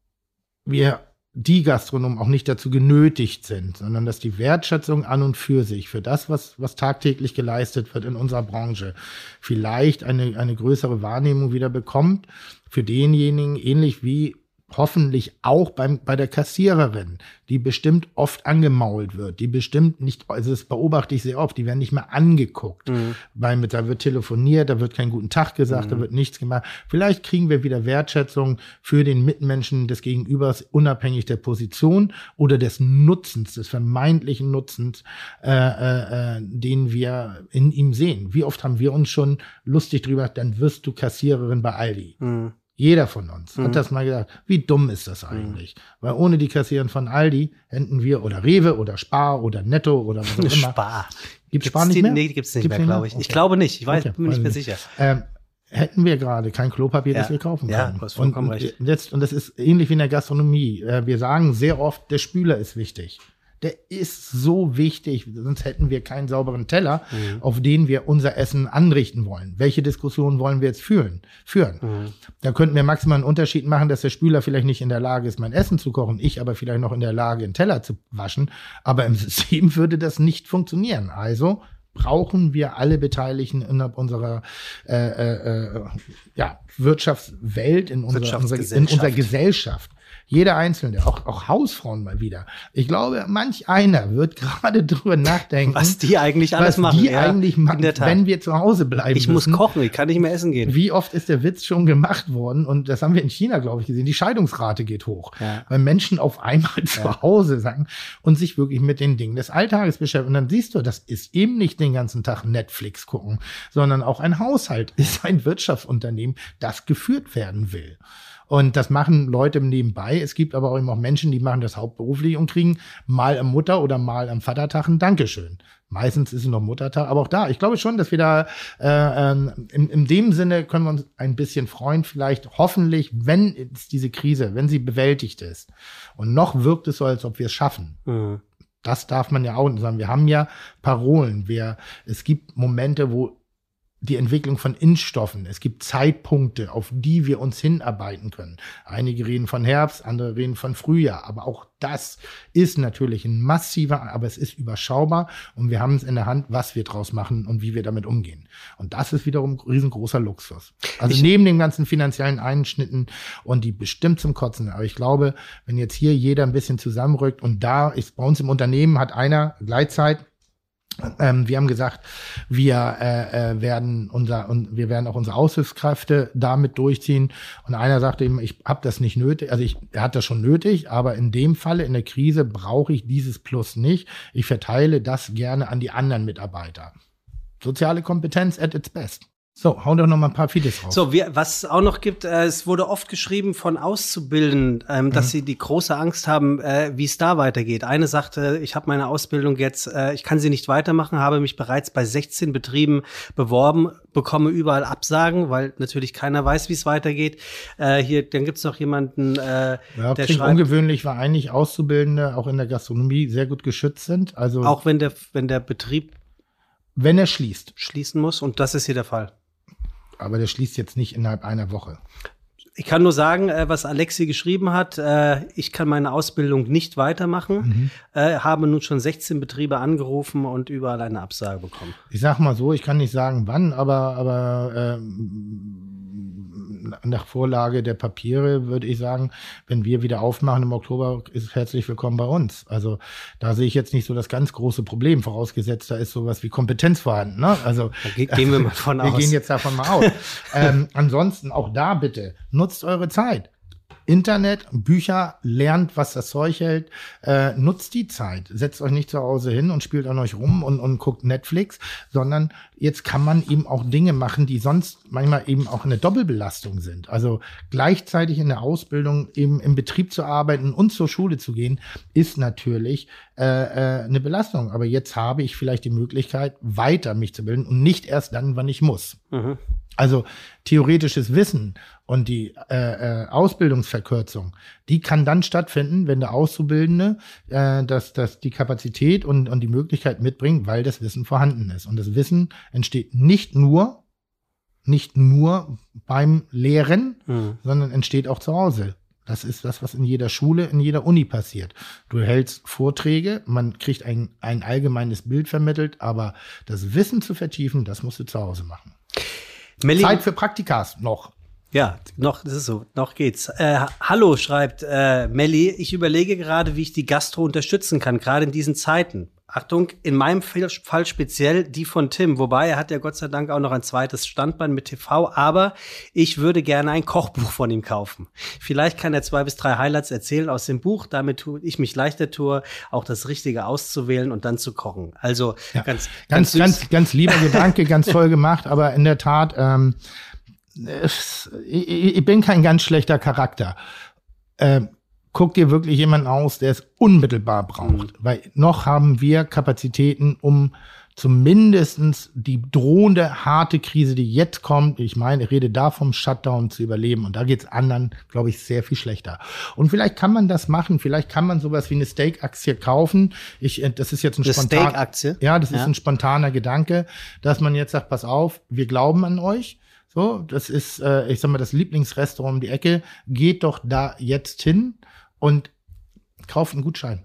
wir die Gastronomen auch nicht dazu genötigt sind, sondern dass die Wertschätzung an und für sich, für das, was, was tagtäglich geleistet wird in unserer Branche, vielleicht eine, eine größere Wahrnehmung wieder bekommt. Für denjenigen, ähnlich wie hoffentlich auch beim, bei der Kassiererin, die bestimmt oft angemault wird, die bestimmt nicht, also das beobachte ich sehr oft, die werden nicht mehr angeguckt, mhm. weil mit, da wird telefoniert, da wird keinen guten Tag gesagt, mhm. da wird nichts gemacht. Vielleicht kriegen wir wieder Wertschätzung für den Mitmenschen des Gegenübers, unabhängig der Position oder des Nutzens, des vermeintlichen Nutzens, äh, äh, äh, den wir in ihm sehen. Wie oft haben wir uns schon lustig drüber, dann wirst du Kassiererin bei Aldi. Mhm. Jeder von uns mhm. hat das mal gedacht. Wie dumm ist das eigentlich? Mhm. Weil ohne die Kassieren von Aldi hätten wir oder Rewe oder Spar oder Netto oder was auch immer. Spar. Gibt Spar nicht mehr? Nee, gibt's nicht gibt's mehr, glaube ich. Okay. Ich glaube nicht. Ich weiß, okay, bin mir nicht mehr sicher. Ähm, hätten wir gerade kein Klopapier, ja. das wir kaufen können. Ja, du hast vollkommen und, recht. Jetzt, und das ist ähnlich wie in der Gastronomie. Wir sagen sehr oft, der Spüler ist wichtig. Der ist so wichtig, sonst hätten wir keinen sauberen Teller, mhm. auf den wir unser Essen anrichten wollen. Welche Diskussion wollen wir jetzt führen? führen? Mhm. Da könnten wir maximal einen Unterschied machen, dass der Spüler vielleicht nicht in der Lage ist, mein Essen zu kochen, ich aber vielleicht noch in der Lage, einen Teller zu waschen. Aber im System würde das nicht funktionieren. Also brauchen wir alle Beteiligten innerhalb unserer äh, äh, ja, Wirtschaftswelt, in unserer, in unserer Gesellschaft. Jeder Einzelne, auch, auch Hausfrauen mal wieder. Ich glaube, manch einer wird gerade drüber nachdenken, was die eigentlich alles was machen. die ja, eigentlich machen, wenn wir zu Hause bleiben Ich müssen. muss kochen, ich kann nicht mehr essen gehen. Wie oft ist der Witz schon gemacht worden? Und das haben wir in China, glaube ich, gesehen. Die Scheidungsrate geht hoch. Ja. Weil Menschen auf einmal ja. zu Hause sagen und sich wirklich mit den Dingen des Alltages beschäftigen. Und dann siehst du, das ist eben nicht den ganzen Tag Netflix gucken, sondern auch ein Haushalt ist ein Wirtschaftsunternehmen, das geführt werden will. Und das machen Leute nebenbei. Es gibt aber auch immer auch Menschen, die machen das hauptberuflich und kriegen mal am Mutter- oder mal am Vatertag ein Dankeschön. Meistens ist es noch Muttertag, aber auch da, ich glaube schon, dass wir da äh, in, in dem Sinne können wir uns ein bisschen freuen, vielleicht hoffentlich, wenn jetzt diese Krise, wenn sie bewältigt ist. Und noch wirkt es so, als ob wir es schaffen. Mhm. Das darf man ja auch nicht sagen. Wir haben ja Parolen. Wir, es gibt Momente, wo die Entwicklung von Impfstoffen. Es gibt Zeitpunkte, auf die wir uns hinarbeiten können. Einige reden von Herbst, andere reden von Frühjahr. Aber auch das ist natürlich ein massiver, aber es ist überschaubar. Und wir haben es in der Hand, was wir draus machen und wie wir damit umgehen. Und das ist wiederum ein riesengroßer Luxus. Also ich neben den ganzen finanziellen Einschnitten und die bestimmt zum Kotzen. Aber ich glaube, wenn jetzt hier jeder ein bisschen zusammenrückt und da ist bei uns im Unternehmen hat einer Gleitzeit. Ähm, wir haben gesagt, wir äh, äh, werden unser und wir werden auch unsere Aushilfskräfte damit durchziehen. Und einer sagte ihm, ich habe das nicht nötig, also ich, er hat das schon nötig, aber in dem Falle in der Krise brauche ich dieses Plus nicht. Ich verteile das gerne an die anderen Mitarbeiter. Soziale Kompetenz at its best. So, hau doch noch mal ein paar Fides raus. So, wir, was es auch noch gibt, äh, es wurde oft geschrieben von Auszubildenden, ähm, dass mhm. sie die große Angst haben, äh, wie es da weitergeht. Eine sagte, ich habe meine Ausbildung jetzt, äh, ich kann sie nicht weitermachen, habe mich bereits bei sechzehn Betrieben beworben, bekomme überall Absagen, weil natürlich keiner weiß, wie es weitergeht. Äh, hier, dann gibt's noch jemanden, äh, ja, der schreibt, ungewöhnlich, weil eigentlich Auszubildende auch in der Gastronomie sehr gut geschützt sind. Also auch wenn der, wenn der Betrieb, wenn er schließt, schließen muss, und das ist hier der Fall. Aber der schließt jetzt nicht innerhalb einer Woche. Ich kann nur sagen, äh, was Alexi geschrieben hat. Äh, ich kann meine Ausbildung nicht weitermachen. Mhm. Äh, habe nun schon sechzehn Betriebe angerufen und überall eine Absage bekommen. Ich sag mal so, ich kann nicht sagen wann, aber, aber ähm, nach Vorlage der Papiere würde ich sagen, wenn wir wieder aufmachen im Oktober, ist herzlich willkommen bei uns. Also da sehe ich jetzt nicht so das ganz große Problem, vorausgesetzt, da ist sowas wie Kompetenz vorhanden. Ne? Also ge- gehen wir mal von wir aus. Wir gehen jetzt davon mal aus. ähm, ansonsten auch da bitte, nutzt eure Zeit. Internet, Bücher, lernt, was das Zeug hält, äh, nutzt die Zeit. Setzt euch nicht zu Hause hin und spielt an euch rum und, und guckt Netflix, sondern jetzt kann man eben auch Dinge machen, die sonst manchmal eben auch eine Doppelbelastung sind. Also gleichzeitig in der Ausbildung eben im Betrieb zu arbeiten und zur Schule zu gehen, ist natürlich äh, äh, eine Belastung. Aber jetzt habe ich vielleicht die Möglichkeit, weiter mich zu bilden und nicht erst dann, wann ich muss. Mhm. Also theoretisches Wissen und die äh, äh, Ausbildungsverkürzung, die kann dann stattfinden, wenn der Auszubildende äh, das, das die Kapazität und, und die Möglichkeit mitbringt, weil das Wissen vorhanden ist. Und das Wissen entsteht nicht nur, nicht nur beim Lehren, mhm. sondern entsteht auch zu Hause. Das ist das, was in jeder Schule, in jeder Uni passiert. Du hältst Vorträge, man kriegt ein, ein allgemeines Bild vermittelt, aber das Wissen zu vertiefen, das musst du zu Hause machen. Melli, Zeit für Praktikas noch. Ja, noch, das ist so, noch geht's. Äh, hallo, schreibt äh, Melli, ich überlege gerade, wie ich die Gastro unterstützen kann, gerade in diesen Zeiten. Achtung, in meinem Fall speziell die von Tim, wobei er hat ja Gott sei Dank auch noch ein zweites Standbein mit T V, aber ich würde gerne ein Kochbuch von ihm kaufen. Vielleicht kann er zwei bis drei Highlights erzählen aus dem Buch, damit tue ich mich leichter tue, auch das Richtige auszuwählen und dann zu kochen. Also ja, ganz, ganz, ganz, ganz, ganz lieber Gedanke, ganz toll gemacht, aber in der Tat, ähm, ich, ich bin kein ganz schlechter Charakter. Äh, guck dir wirklich jemanden aus, der es unmittelbar braucht. Mhm. Weil noch haben wir Kapazitäten, um zumindestens die drohende harte Krise, die jetzt kommt, ich meine, ich rede da vom Shutdown, zu überleben. Und da geht's anderen, glaube ich, sehr viel schlechter. Und vielleicht kann man das machen. Vielleicht kann man sowas wie eine Steak-Aktie kaufen. Ich, das ist jetzt ein spontan, Steak-Aktie? Ja, das ist ja. ein spontaner Gedanke, dass man jetzt sagt, pass auf, wir glauben an euch. So, das ist, äh, ich sag mal, das Lieblingsrestaurant um die Ecke. Geht doch da jetzt hin und kauft einen Gutschein.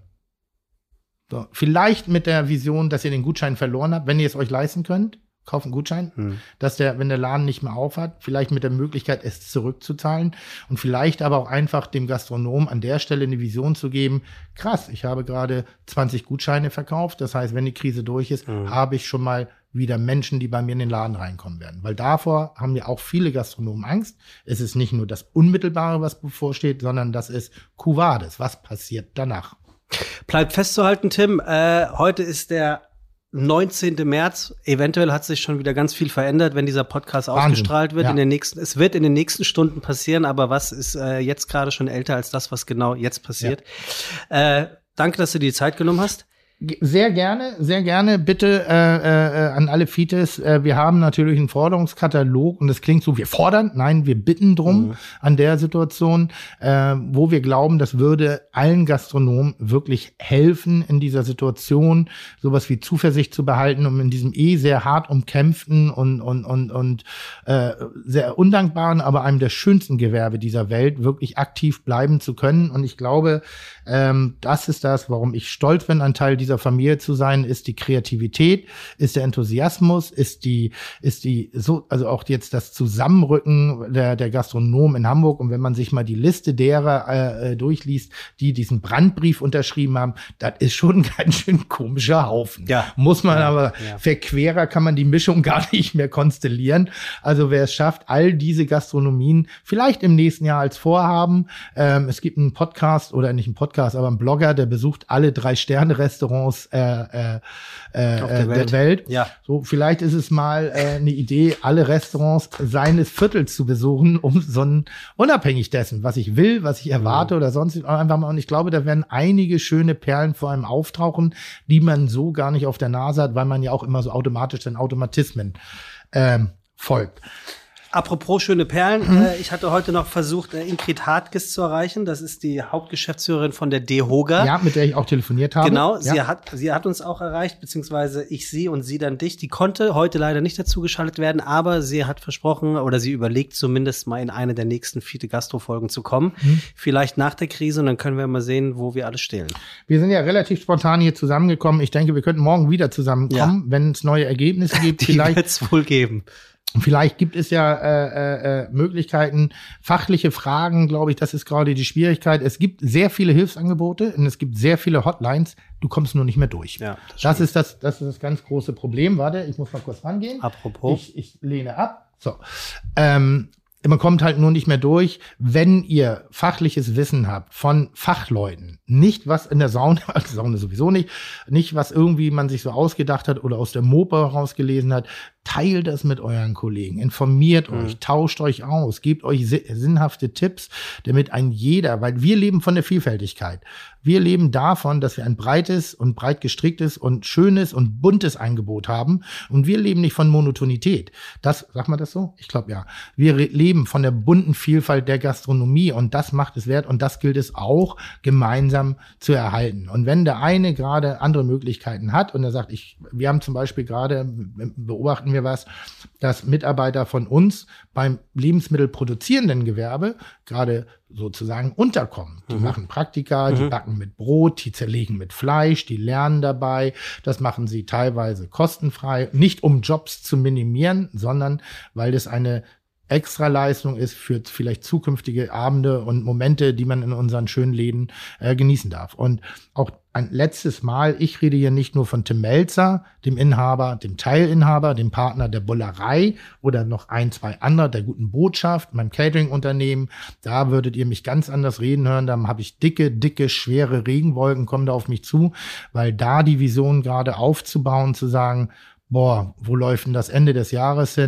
So, vielleicht mit der Vision, dass ihr den Gutschein verloren habt, wenn ihr es euch leisten könnt, kauft einen Gutschein, hm. dass der, wenn der Laden nicht mehr auf hat, vielleicht mit der Möglichkeit, es zurückzuzahlen und vielleicht aber auch einfach dem Gastronom an der Stelle eine Vision zu geben, krass, ich habe gerade zwanzig Gutscheine verkauft, das heißt, wenn die Krise durch ist, hm. habe ich schon mal wieder Menschen, die bei mir in den Laden reinkommen werden. Weil davor haben ja auch viele Gastronomen Angst. Es ist nicht nur das Unmittelbare, was bevorsteht, sondern das ist Quo Vadis, was passiert danach. Bleibt festzuhalten, Tim, äh, heute ist der neunzehnten März. Eventuell hat sich schon wieder ganz viel verändert, wenn dieser Podcast Wahnsinn. ausgestrahlt wird. Ja. In den nächsten, es wird in den nächsten Stunden passieren, aber was ist äh, jetzt gerade schon älter als das, was genau jetzt passiert? Ja. Äh, danke, dass du dir die Zeit genommen hast. Sehr gerne, sehr gerne. Bitte äh, äh, an alle Fites, äh, wir haben natürlich einen Forderungskatalog und das klingt so, wir fordern, nein, wir bitten drum mhm. an der Situation, äh, wo wir glauben, das würde allen Gastronomen wirklich helfen in dieser Situation, sowas wie Zuversicht zu behalten, um in diesem eh sehr hart umkämpften und und und und äh, sehr undankbaren, aber einem der schönsten Gewerbe dieser Welt wirklich aktiv bleiben zu können. Und ich glaube, ähm, das ist das, warum ich stolz bin, ein Teil dieser Familie zu sein, ist die Kreativität, ist der Enthusiasmus, ist die, ist die, so, also auch jetzt das Zusammenrücken der, der Gastronomen in Hamburg. Und wenn man sich mal die Liste derer äh, durchliest, die diesen Brandbrief unterschrieben haben, das ist schon ein ganz schön komischer Haufen. Ja. Muss man ja, aber, ja. verquerer kann man die Mischung gar nicht mehr konstellieren. Also wer es schafft, all diese Gastronomien vielleicht im nächsten Jahr als Vorhaben, ähm, es gibt einen Podcast oder nicht einen Podcast, aber einen Blogger, der besucht alle Drei-Sterne-Restaurants Äh, äh, äh, der Welt. Der Welt. Ja. So, vielleicht ist es mal äh, eine Idee, alle Restaurants seines Viertels zu besuchen, um so ein, unabhängig dessen, was ich will, was ich erwarte mhm. oder sonst einfach mal. Und ich glaube, da werden einige schöne Perlen vor allem auftauchen, die man so gar nicht auf der Nase hat, weil man ja auch immer so automatisch den Automatismen ähm, folgt. Apropos schöne Perlen, mhm. äh, ich hatte heute noch versucht, äh, Ingrid Hartges zu erreichen. Das ist die Hauptgeschäftsführerin von der DEHOGA. Ja, mit der ich auch telefoniert habe. Genau, ja. sie hat sie hat uns auch erreicht, beziehungsweise ich sie und sie dann dich. Die konnte heute leider nicht dazu geschaltet werden, aber sie hat versprochen oder sie überlegt zumindest mal in eine der nächsten Fide Gastro-Folgen zu kommen. Mhm. Vielleicht nach der Krise und dann können wir mal sehen, wo wir alle stehen. Wir sind ja relativ spontan hier zusammengekommen. Ich denke, wir könnten morgen wieder zusammenkommen, ja. wenn es neue Ergebnisse gibt. Die vielleicht wird es wohl geben. Vielleicht gibt es ja äh, äh, Möglichkeiten, fachliche Fragen, glaube ich, das ist gerade die Schwierigkeit. Es gibt sehr viele Hilfsangebote und es gibt sehr viele Hotlines. Du kommst nur nicht mehr durch. Ja, das, das ist das, das ist das ganz große Problem. Warte, ich muss mal kurz rangehen. Apropos. Ich, ich lehne ab. So. Ähm, man kommt halt nur nicht mehr durch, wenn ihr fachliches Wissen habt von Fachleuten. Nicht was in der Sauna, also Sauna sowieso nicht, nicht was irgendwie man sich so ausgedacht hat oder aus der Mopa rausgelesen hat. Teilt das mit euren Kollegen, informiert mhm. euch, tauscht euch aus, gebt euch sinnhafte Tipps, damit ein jeder, weil wir leben von der Vielfältigkeit. Wir leben davon, dass wir ein breites und breit gestricktes und schönes und buntes Angebot haben. Und wir leben nicht von Monotonität. Das, sagt man das so? Ich glaube ja. Wir leben von der bunten Vielfalt der Gastronomie und das macht es wert und das gilt es auch gemeinsam zu erhalten. Und wenn der eine gerade andere Möglichkeiten hat und er sagt, ich, wir haben zum Beispiel gerade, beobachten wir was, dass Mitarbeiter von uns beim lebensmittelproduzierenden Gewerbe gerade sozusagen unterkommen. Die mhm. machen Praktika, die mhm. backen mit Brot, die zerlegen mit Fleisch, die lernen dabei. Das machen sie teilweise kostenfrei, nicht um Jobs zu minimieren, sondern weil das eine Extraleistung ist für vielleicht zukünftige Abende und Momente, die man in unseren schönen Läden äh, genießen darf. Und auch ein letztes Mal, ich rede hier nicht nur von Tim Melzer, dem Inhaber, dem Teilinhaber, dem Partner der Bullerei oder noch ein, zwei andere der guten Botschaft, meinem Catering-Unternehmen. Da würdet ihr mich ganz anders reden hören. Da habe ich dicke, dicke, schwere Regenwolken kommen da auf mich zu, weil da die Vision gerade aufzubauen, zu sagen, boah, wo läuft denn das Ende des Jahres hin?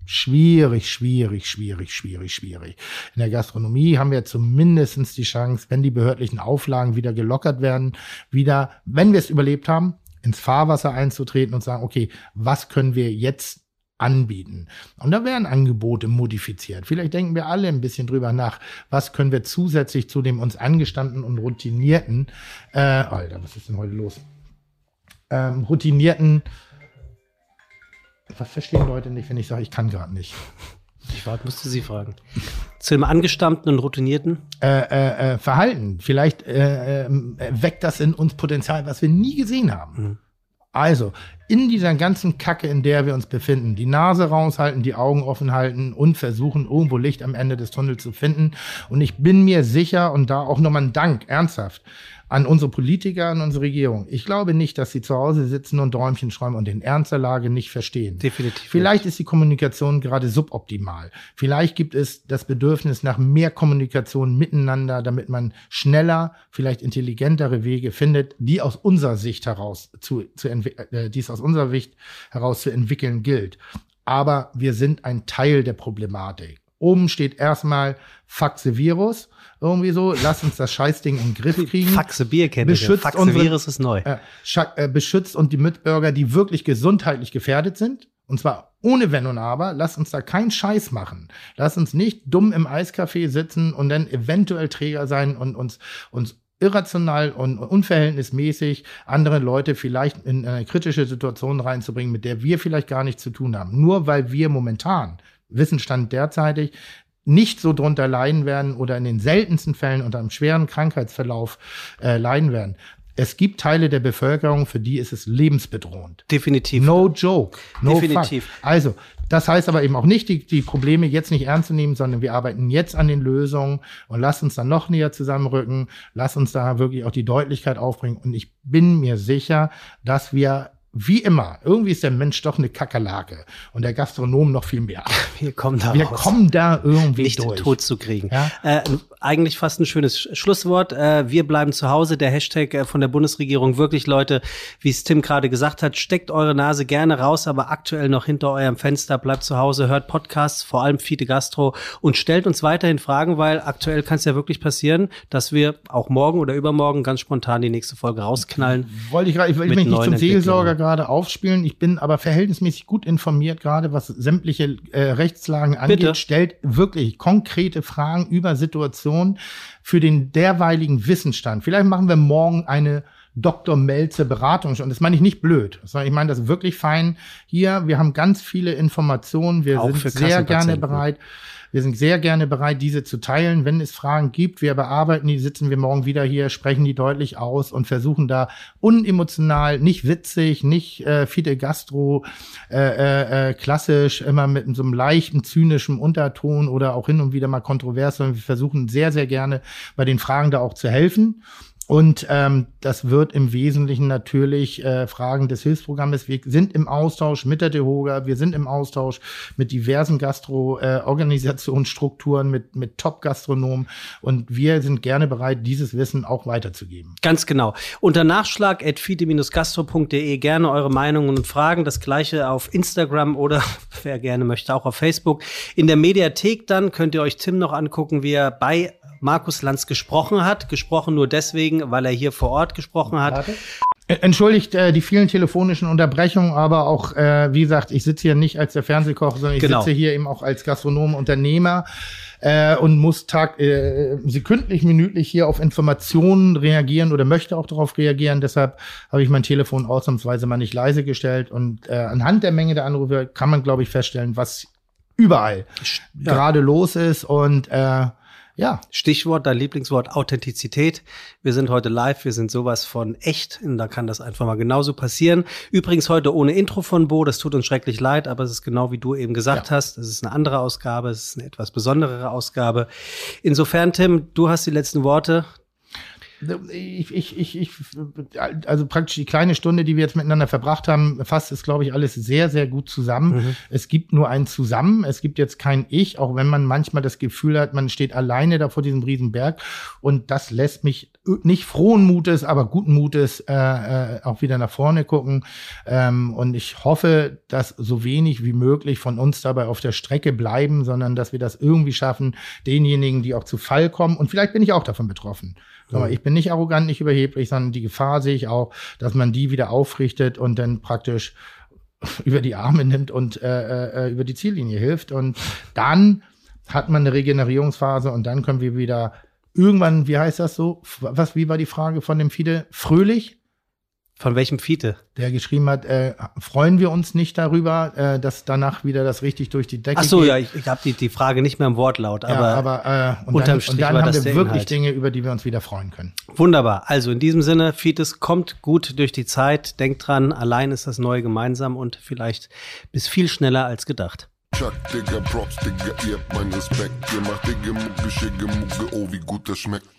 Schwierig, schwierig, schwierig, schwierig, schwierig. In der Gastronomie haben wir zumindest die Chance, wenn die behördlichen Auflagen wieder gelockert werden, wieder, wenn wir es überlebt haben, ins Fahrwasser einzutreten und sagen, okay, was können wir jetzt anbieten? Und da werden Angebote modifiziert. Vielleicht denken wir alle ein bisschen drüber nach, was können wir zusätzlich zu dem uns angestandenen und routinierten, äh, Alter, was ist denn heute los? Ähm, routinierten, was verstehen Leute nicht, wenn ich sage, ich kann gerade nicht? Ich warte, müsste Sie fragen. Zu dem angestammten und routinierten? Äh, äh, äh, Verhalten. Vielleicht äh, äh, weckt das in uns Potenzial, was wir nie gesehen haben. Mhm. Also, in dieser ganzen Kacke, in der wir uns befinden, die Nase raushalten, die Augen offen halten und versuchen, irgendwo Licht am Ende des Tunnels zu finden. Und ich bin mir sicher, und da auch nochmal ein Dank, ernsthaft, an unsere Politiker, an unsere Regierung. Ich glaube nicht, dass sie zu Hause sitzen und Däumchen schreiben und den Ernst der Lage nicht verstehen. Definitiv. Vielleicht ist die Kommunikation gerade suboptimal. Vielleicht gibt es das Bedürfnis nach mehr Kommunikation miteinander, damit man schneller, vielleicht intelligentere Wege findet, die aus unserer Sicht heraus zu, zu äh, die es aus unserer Sicht heraus zu entwickeln gilt. Aber wir sind ein Teil der Problematik. Oben steht erstmal Faxe Virus. Irgendwie so, lass uns das Scheißding in den Griff kriegen. Faxe Bier kennt ihr. Faxe Virus ist neu. Äh, äh, beschützt und die Mitbürger, die wirklich gesundheitlich gefährdet sind. Und zwar ohne Wenn und Aber. Lass uns da keinen Scheiß machen. Lass uns nicht dumm im Eiscafé sitzen und dann eventuell Träger sein und uns, uns irrational und unverhältnismäßig andere Leute vielleicht in eine kritische Situation reinzubringen, mit der wir vielleicht gar nichts zu tun haben. Nur weil wir momentan, Wissensstand derzeitig, nicht so drunter leiden werden oder in den seltensten Fällen unter einem schweren Krankheitsverlauf äh, leiden werden. Es gibt Teile der Bevölkerung, für die ist es lebensbedrohend. Definitiv. No joke. No Definitiv. Fuck. Also, das heißt aber eben auch nicht, die, die Probleme jetzt nicht ernst zu nehmen, sondern wir arbeiten jetzt an den Lösungen und lass uns dann noch näher zusammenrücken. Lass uns da wirklich auch die Deutlichkeit aufbringen. Und ich bin mir sicher, dass wir wie immer, irgendwie ist der Mensch doch eine Kakerlake und der Gastronom noch viel mehr. Wir kommen da Wir raus. kommen da irgendwie nicht durch. Tot zu kriegen. Ja? Äh, eigentlich fast ein schönes Schlusswort. Äh, wir bleiben zu Hause. Der Hashtag äh, von der Bundesregierung. Wirklich, Leute, wie es Tim gerade gesagt hat, steckt eure Nase gerne raus, aber aktuell noch hinter eurem Fenster. Bleibt zu Hause, hört Podcasts, vor allem Fide Gastro und stellt uns weiterhin Fragen, weil aktuell kann es ja wirklich passieren, dass wir auch morgen oder übermorgen ganz spontan die nächste Folge rausknallen. Wollte ich gerade, ich will mich nicht zum Seelsorger gerade aufspielen. Ich bin aber verhältnismäßig gut informiert, gerade was sämtliche äh, Rechtslagen angeht. Bitte? Stellt wirklich konkrete Fragen über Situationen für den derweiligen Wissensstand. Vielleicht machen wir morgen eine Doktor Melze Beratung. Und das meine ich nicht blöd, sondern ich meine das wirklich fein. Hier, wir haben ganz viele Informationen. Wir Auch sind sehr gerne bereit. Wir sind sehr gerne bereit, diese zu teilen. Wenn es Fragen gibt, wir bearbeiten die, sitzen wir morgen wieder hier, sprechen die deutlich aus und versuchen da unemotional, nicht witzig, nicht äh, Fide Gastro, äh, äh, klassisch, immer mit so einem leichten, zynischen Unterton oder auch hin und wieder mal kontrovers, sondern wir versuchen sehr, sehr gerne bei den Fragen da auch zu helfen. Und ähm, das wird im Wesentlichen natürlich äh, Fragen des Hilfsprogrammes. Wir sind im Austausch mit der DEHOGA, wir sind im Austausch mit diversen Gastro-Organisationsstrukturen, äh, mit mit Top-Gastronomen und wir sind gerne bereit, dieses Wissen auch weiterzugeben. Ganz genau. Unter nachschlag at fide gastro punkt de gerne eure Meinungen und Fragen. Das Gleiche auf Instagram oder, wer gerne möchte, auch auf Facebook. In der Mediathek dann könnt ihr euch Tim noch angucken, wie er bei Markus Lanz gesprochen hat. Gesprochen nur deswegen, weil er hier vor Ort gesprochen hat. Entschuldigt äh, die vielen telefonischen Unterbrechungen, aber auch, äh, wie gesagt, ich sitze hier nicht als der Fernsehkoch, sondern ich genau. sitze hier eben auch als Gastronom, Unternehmer äh, und muss tag äh, sekündlich, minütlich hier auf Informationen reagieren oder möchte auch darauf reagieren. Deshalb habe ich mein Telefon ausnahmsweise mal nicht leise gestellt. Und äh, anhand der Menge der Anrufe kann man, glaube ich, feststellen, was überall ja. gerade los ist. Und äh, ja. Stichwort, dein Lieblingswort, Authentizität. Wir sind heute live, wir sind sowas von echt und da kann das einfach mal genauso passieren. Übrigens heute ohne Intro von Bo, das tut uns schrecklich leid, aber es ist genau wie du eben gesagt ja. hast, es ist eine andere Ausgabe, es ist eine etwas besonderere Ausgabe. Insofern, Tim, du hast die letzten Worte. Ich, ich, ich, ich, also praktisch die kleine Stunde, die wir jetzt miteinander verbracht haben, fasst es, glaube ich, alles sehr, sehr gut zusammen. Mhm. Es gibt nur ein Zusammen, es gibt jetzt kein Ich, auch wenn man manchmal das Gefühl hat, man steht alleine da vor diesem Riesenberg. Und das lässt mich nicht frohen Mutes, aber guten Mutes äh, äh, auch wieder nach vorne gucken. Ähm, und ich hoffe, dass so wenig wie möglich von uns dabei auf der Strecke bleiben, sondern dass wir das irgendwie schaffen, denjenigen, die auch zu Fall kommen. Und vielleicht bin ich auch davon betroffen. Aber ich bin nicht arrogant, nicht überheblich, sondern die Gefahr sehe ich auch, dass man die wieder aufrichtet und dann praktisch über die Arme nimmt und äh, äh, über die Ziellinie hilft. Und dann hat man eine Regenerierungsphase und dann können wir wieder irgendwann, wie heißt das so? Was, wie war die Frage von dem Fiete? Fröhlich? Von welchem Fiete? Der geschrieben hat, äh, freuen wir uns nicht darüber, äh, dass danach wieder das richtig durch die Decke geht. Ach so, geht. ja, ich, ich habe die, die Frage nicht mehr im Wortlaut, aber, ja, aber äh, und unterm dann, Strich und dann war haben das wir der wirklich Inhalt. Dinge, über die wir uns wieder freuen können. Wunderbar. Also in diesem Sinne, Fites, kommt gut durch die Zeit. Denkt dran, allein ist das Neue gemeinsam und vielleicht bis viel schneller als gedacht. Chuck, Digga, Props, Digga, ihr habt meinen Respekt. Ihr macht Digga, Mucke, Schicke, Mucke, oh, wie gut das schmeckt.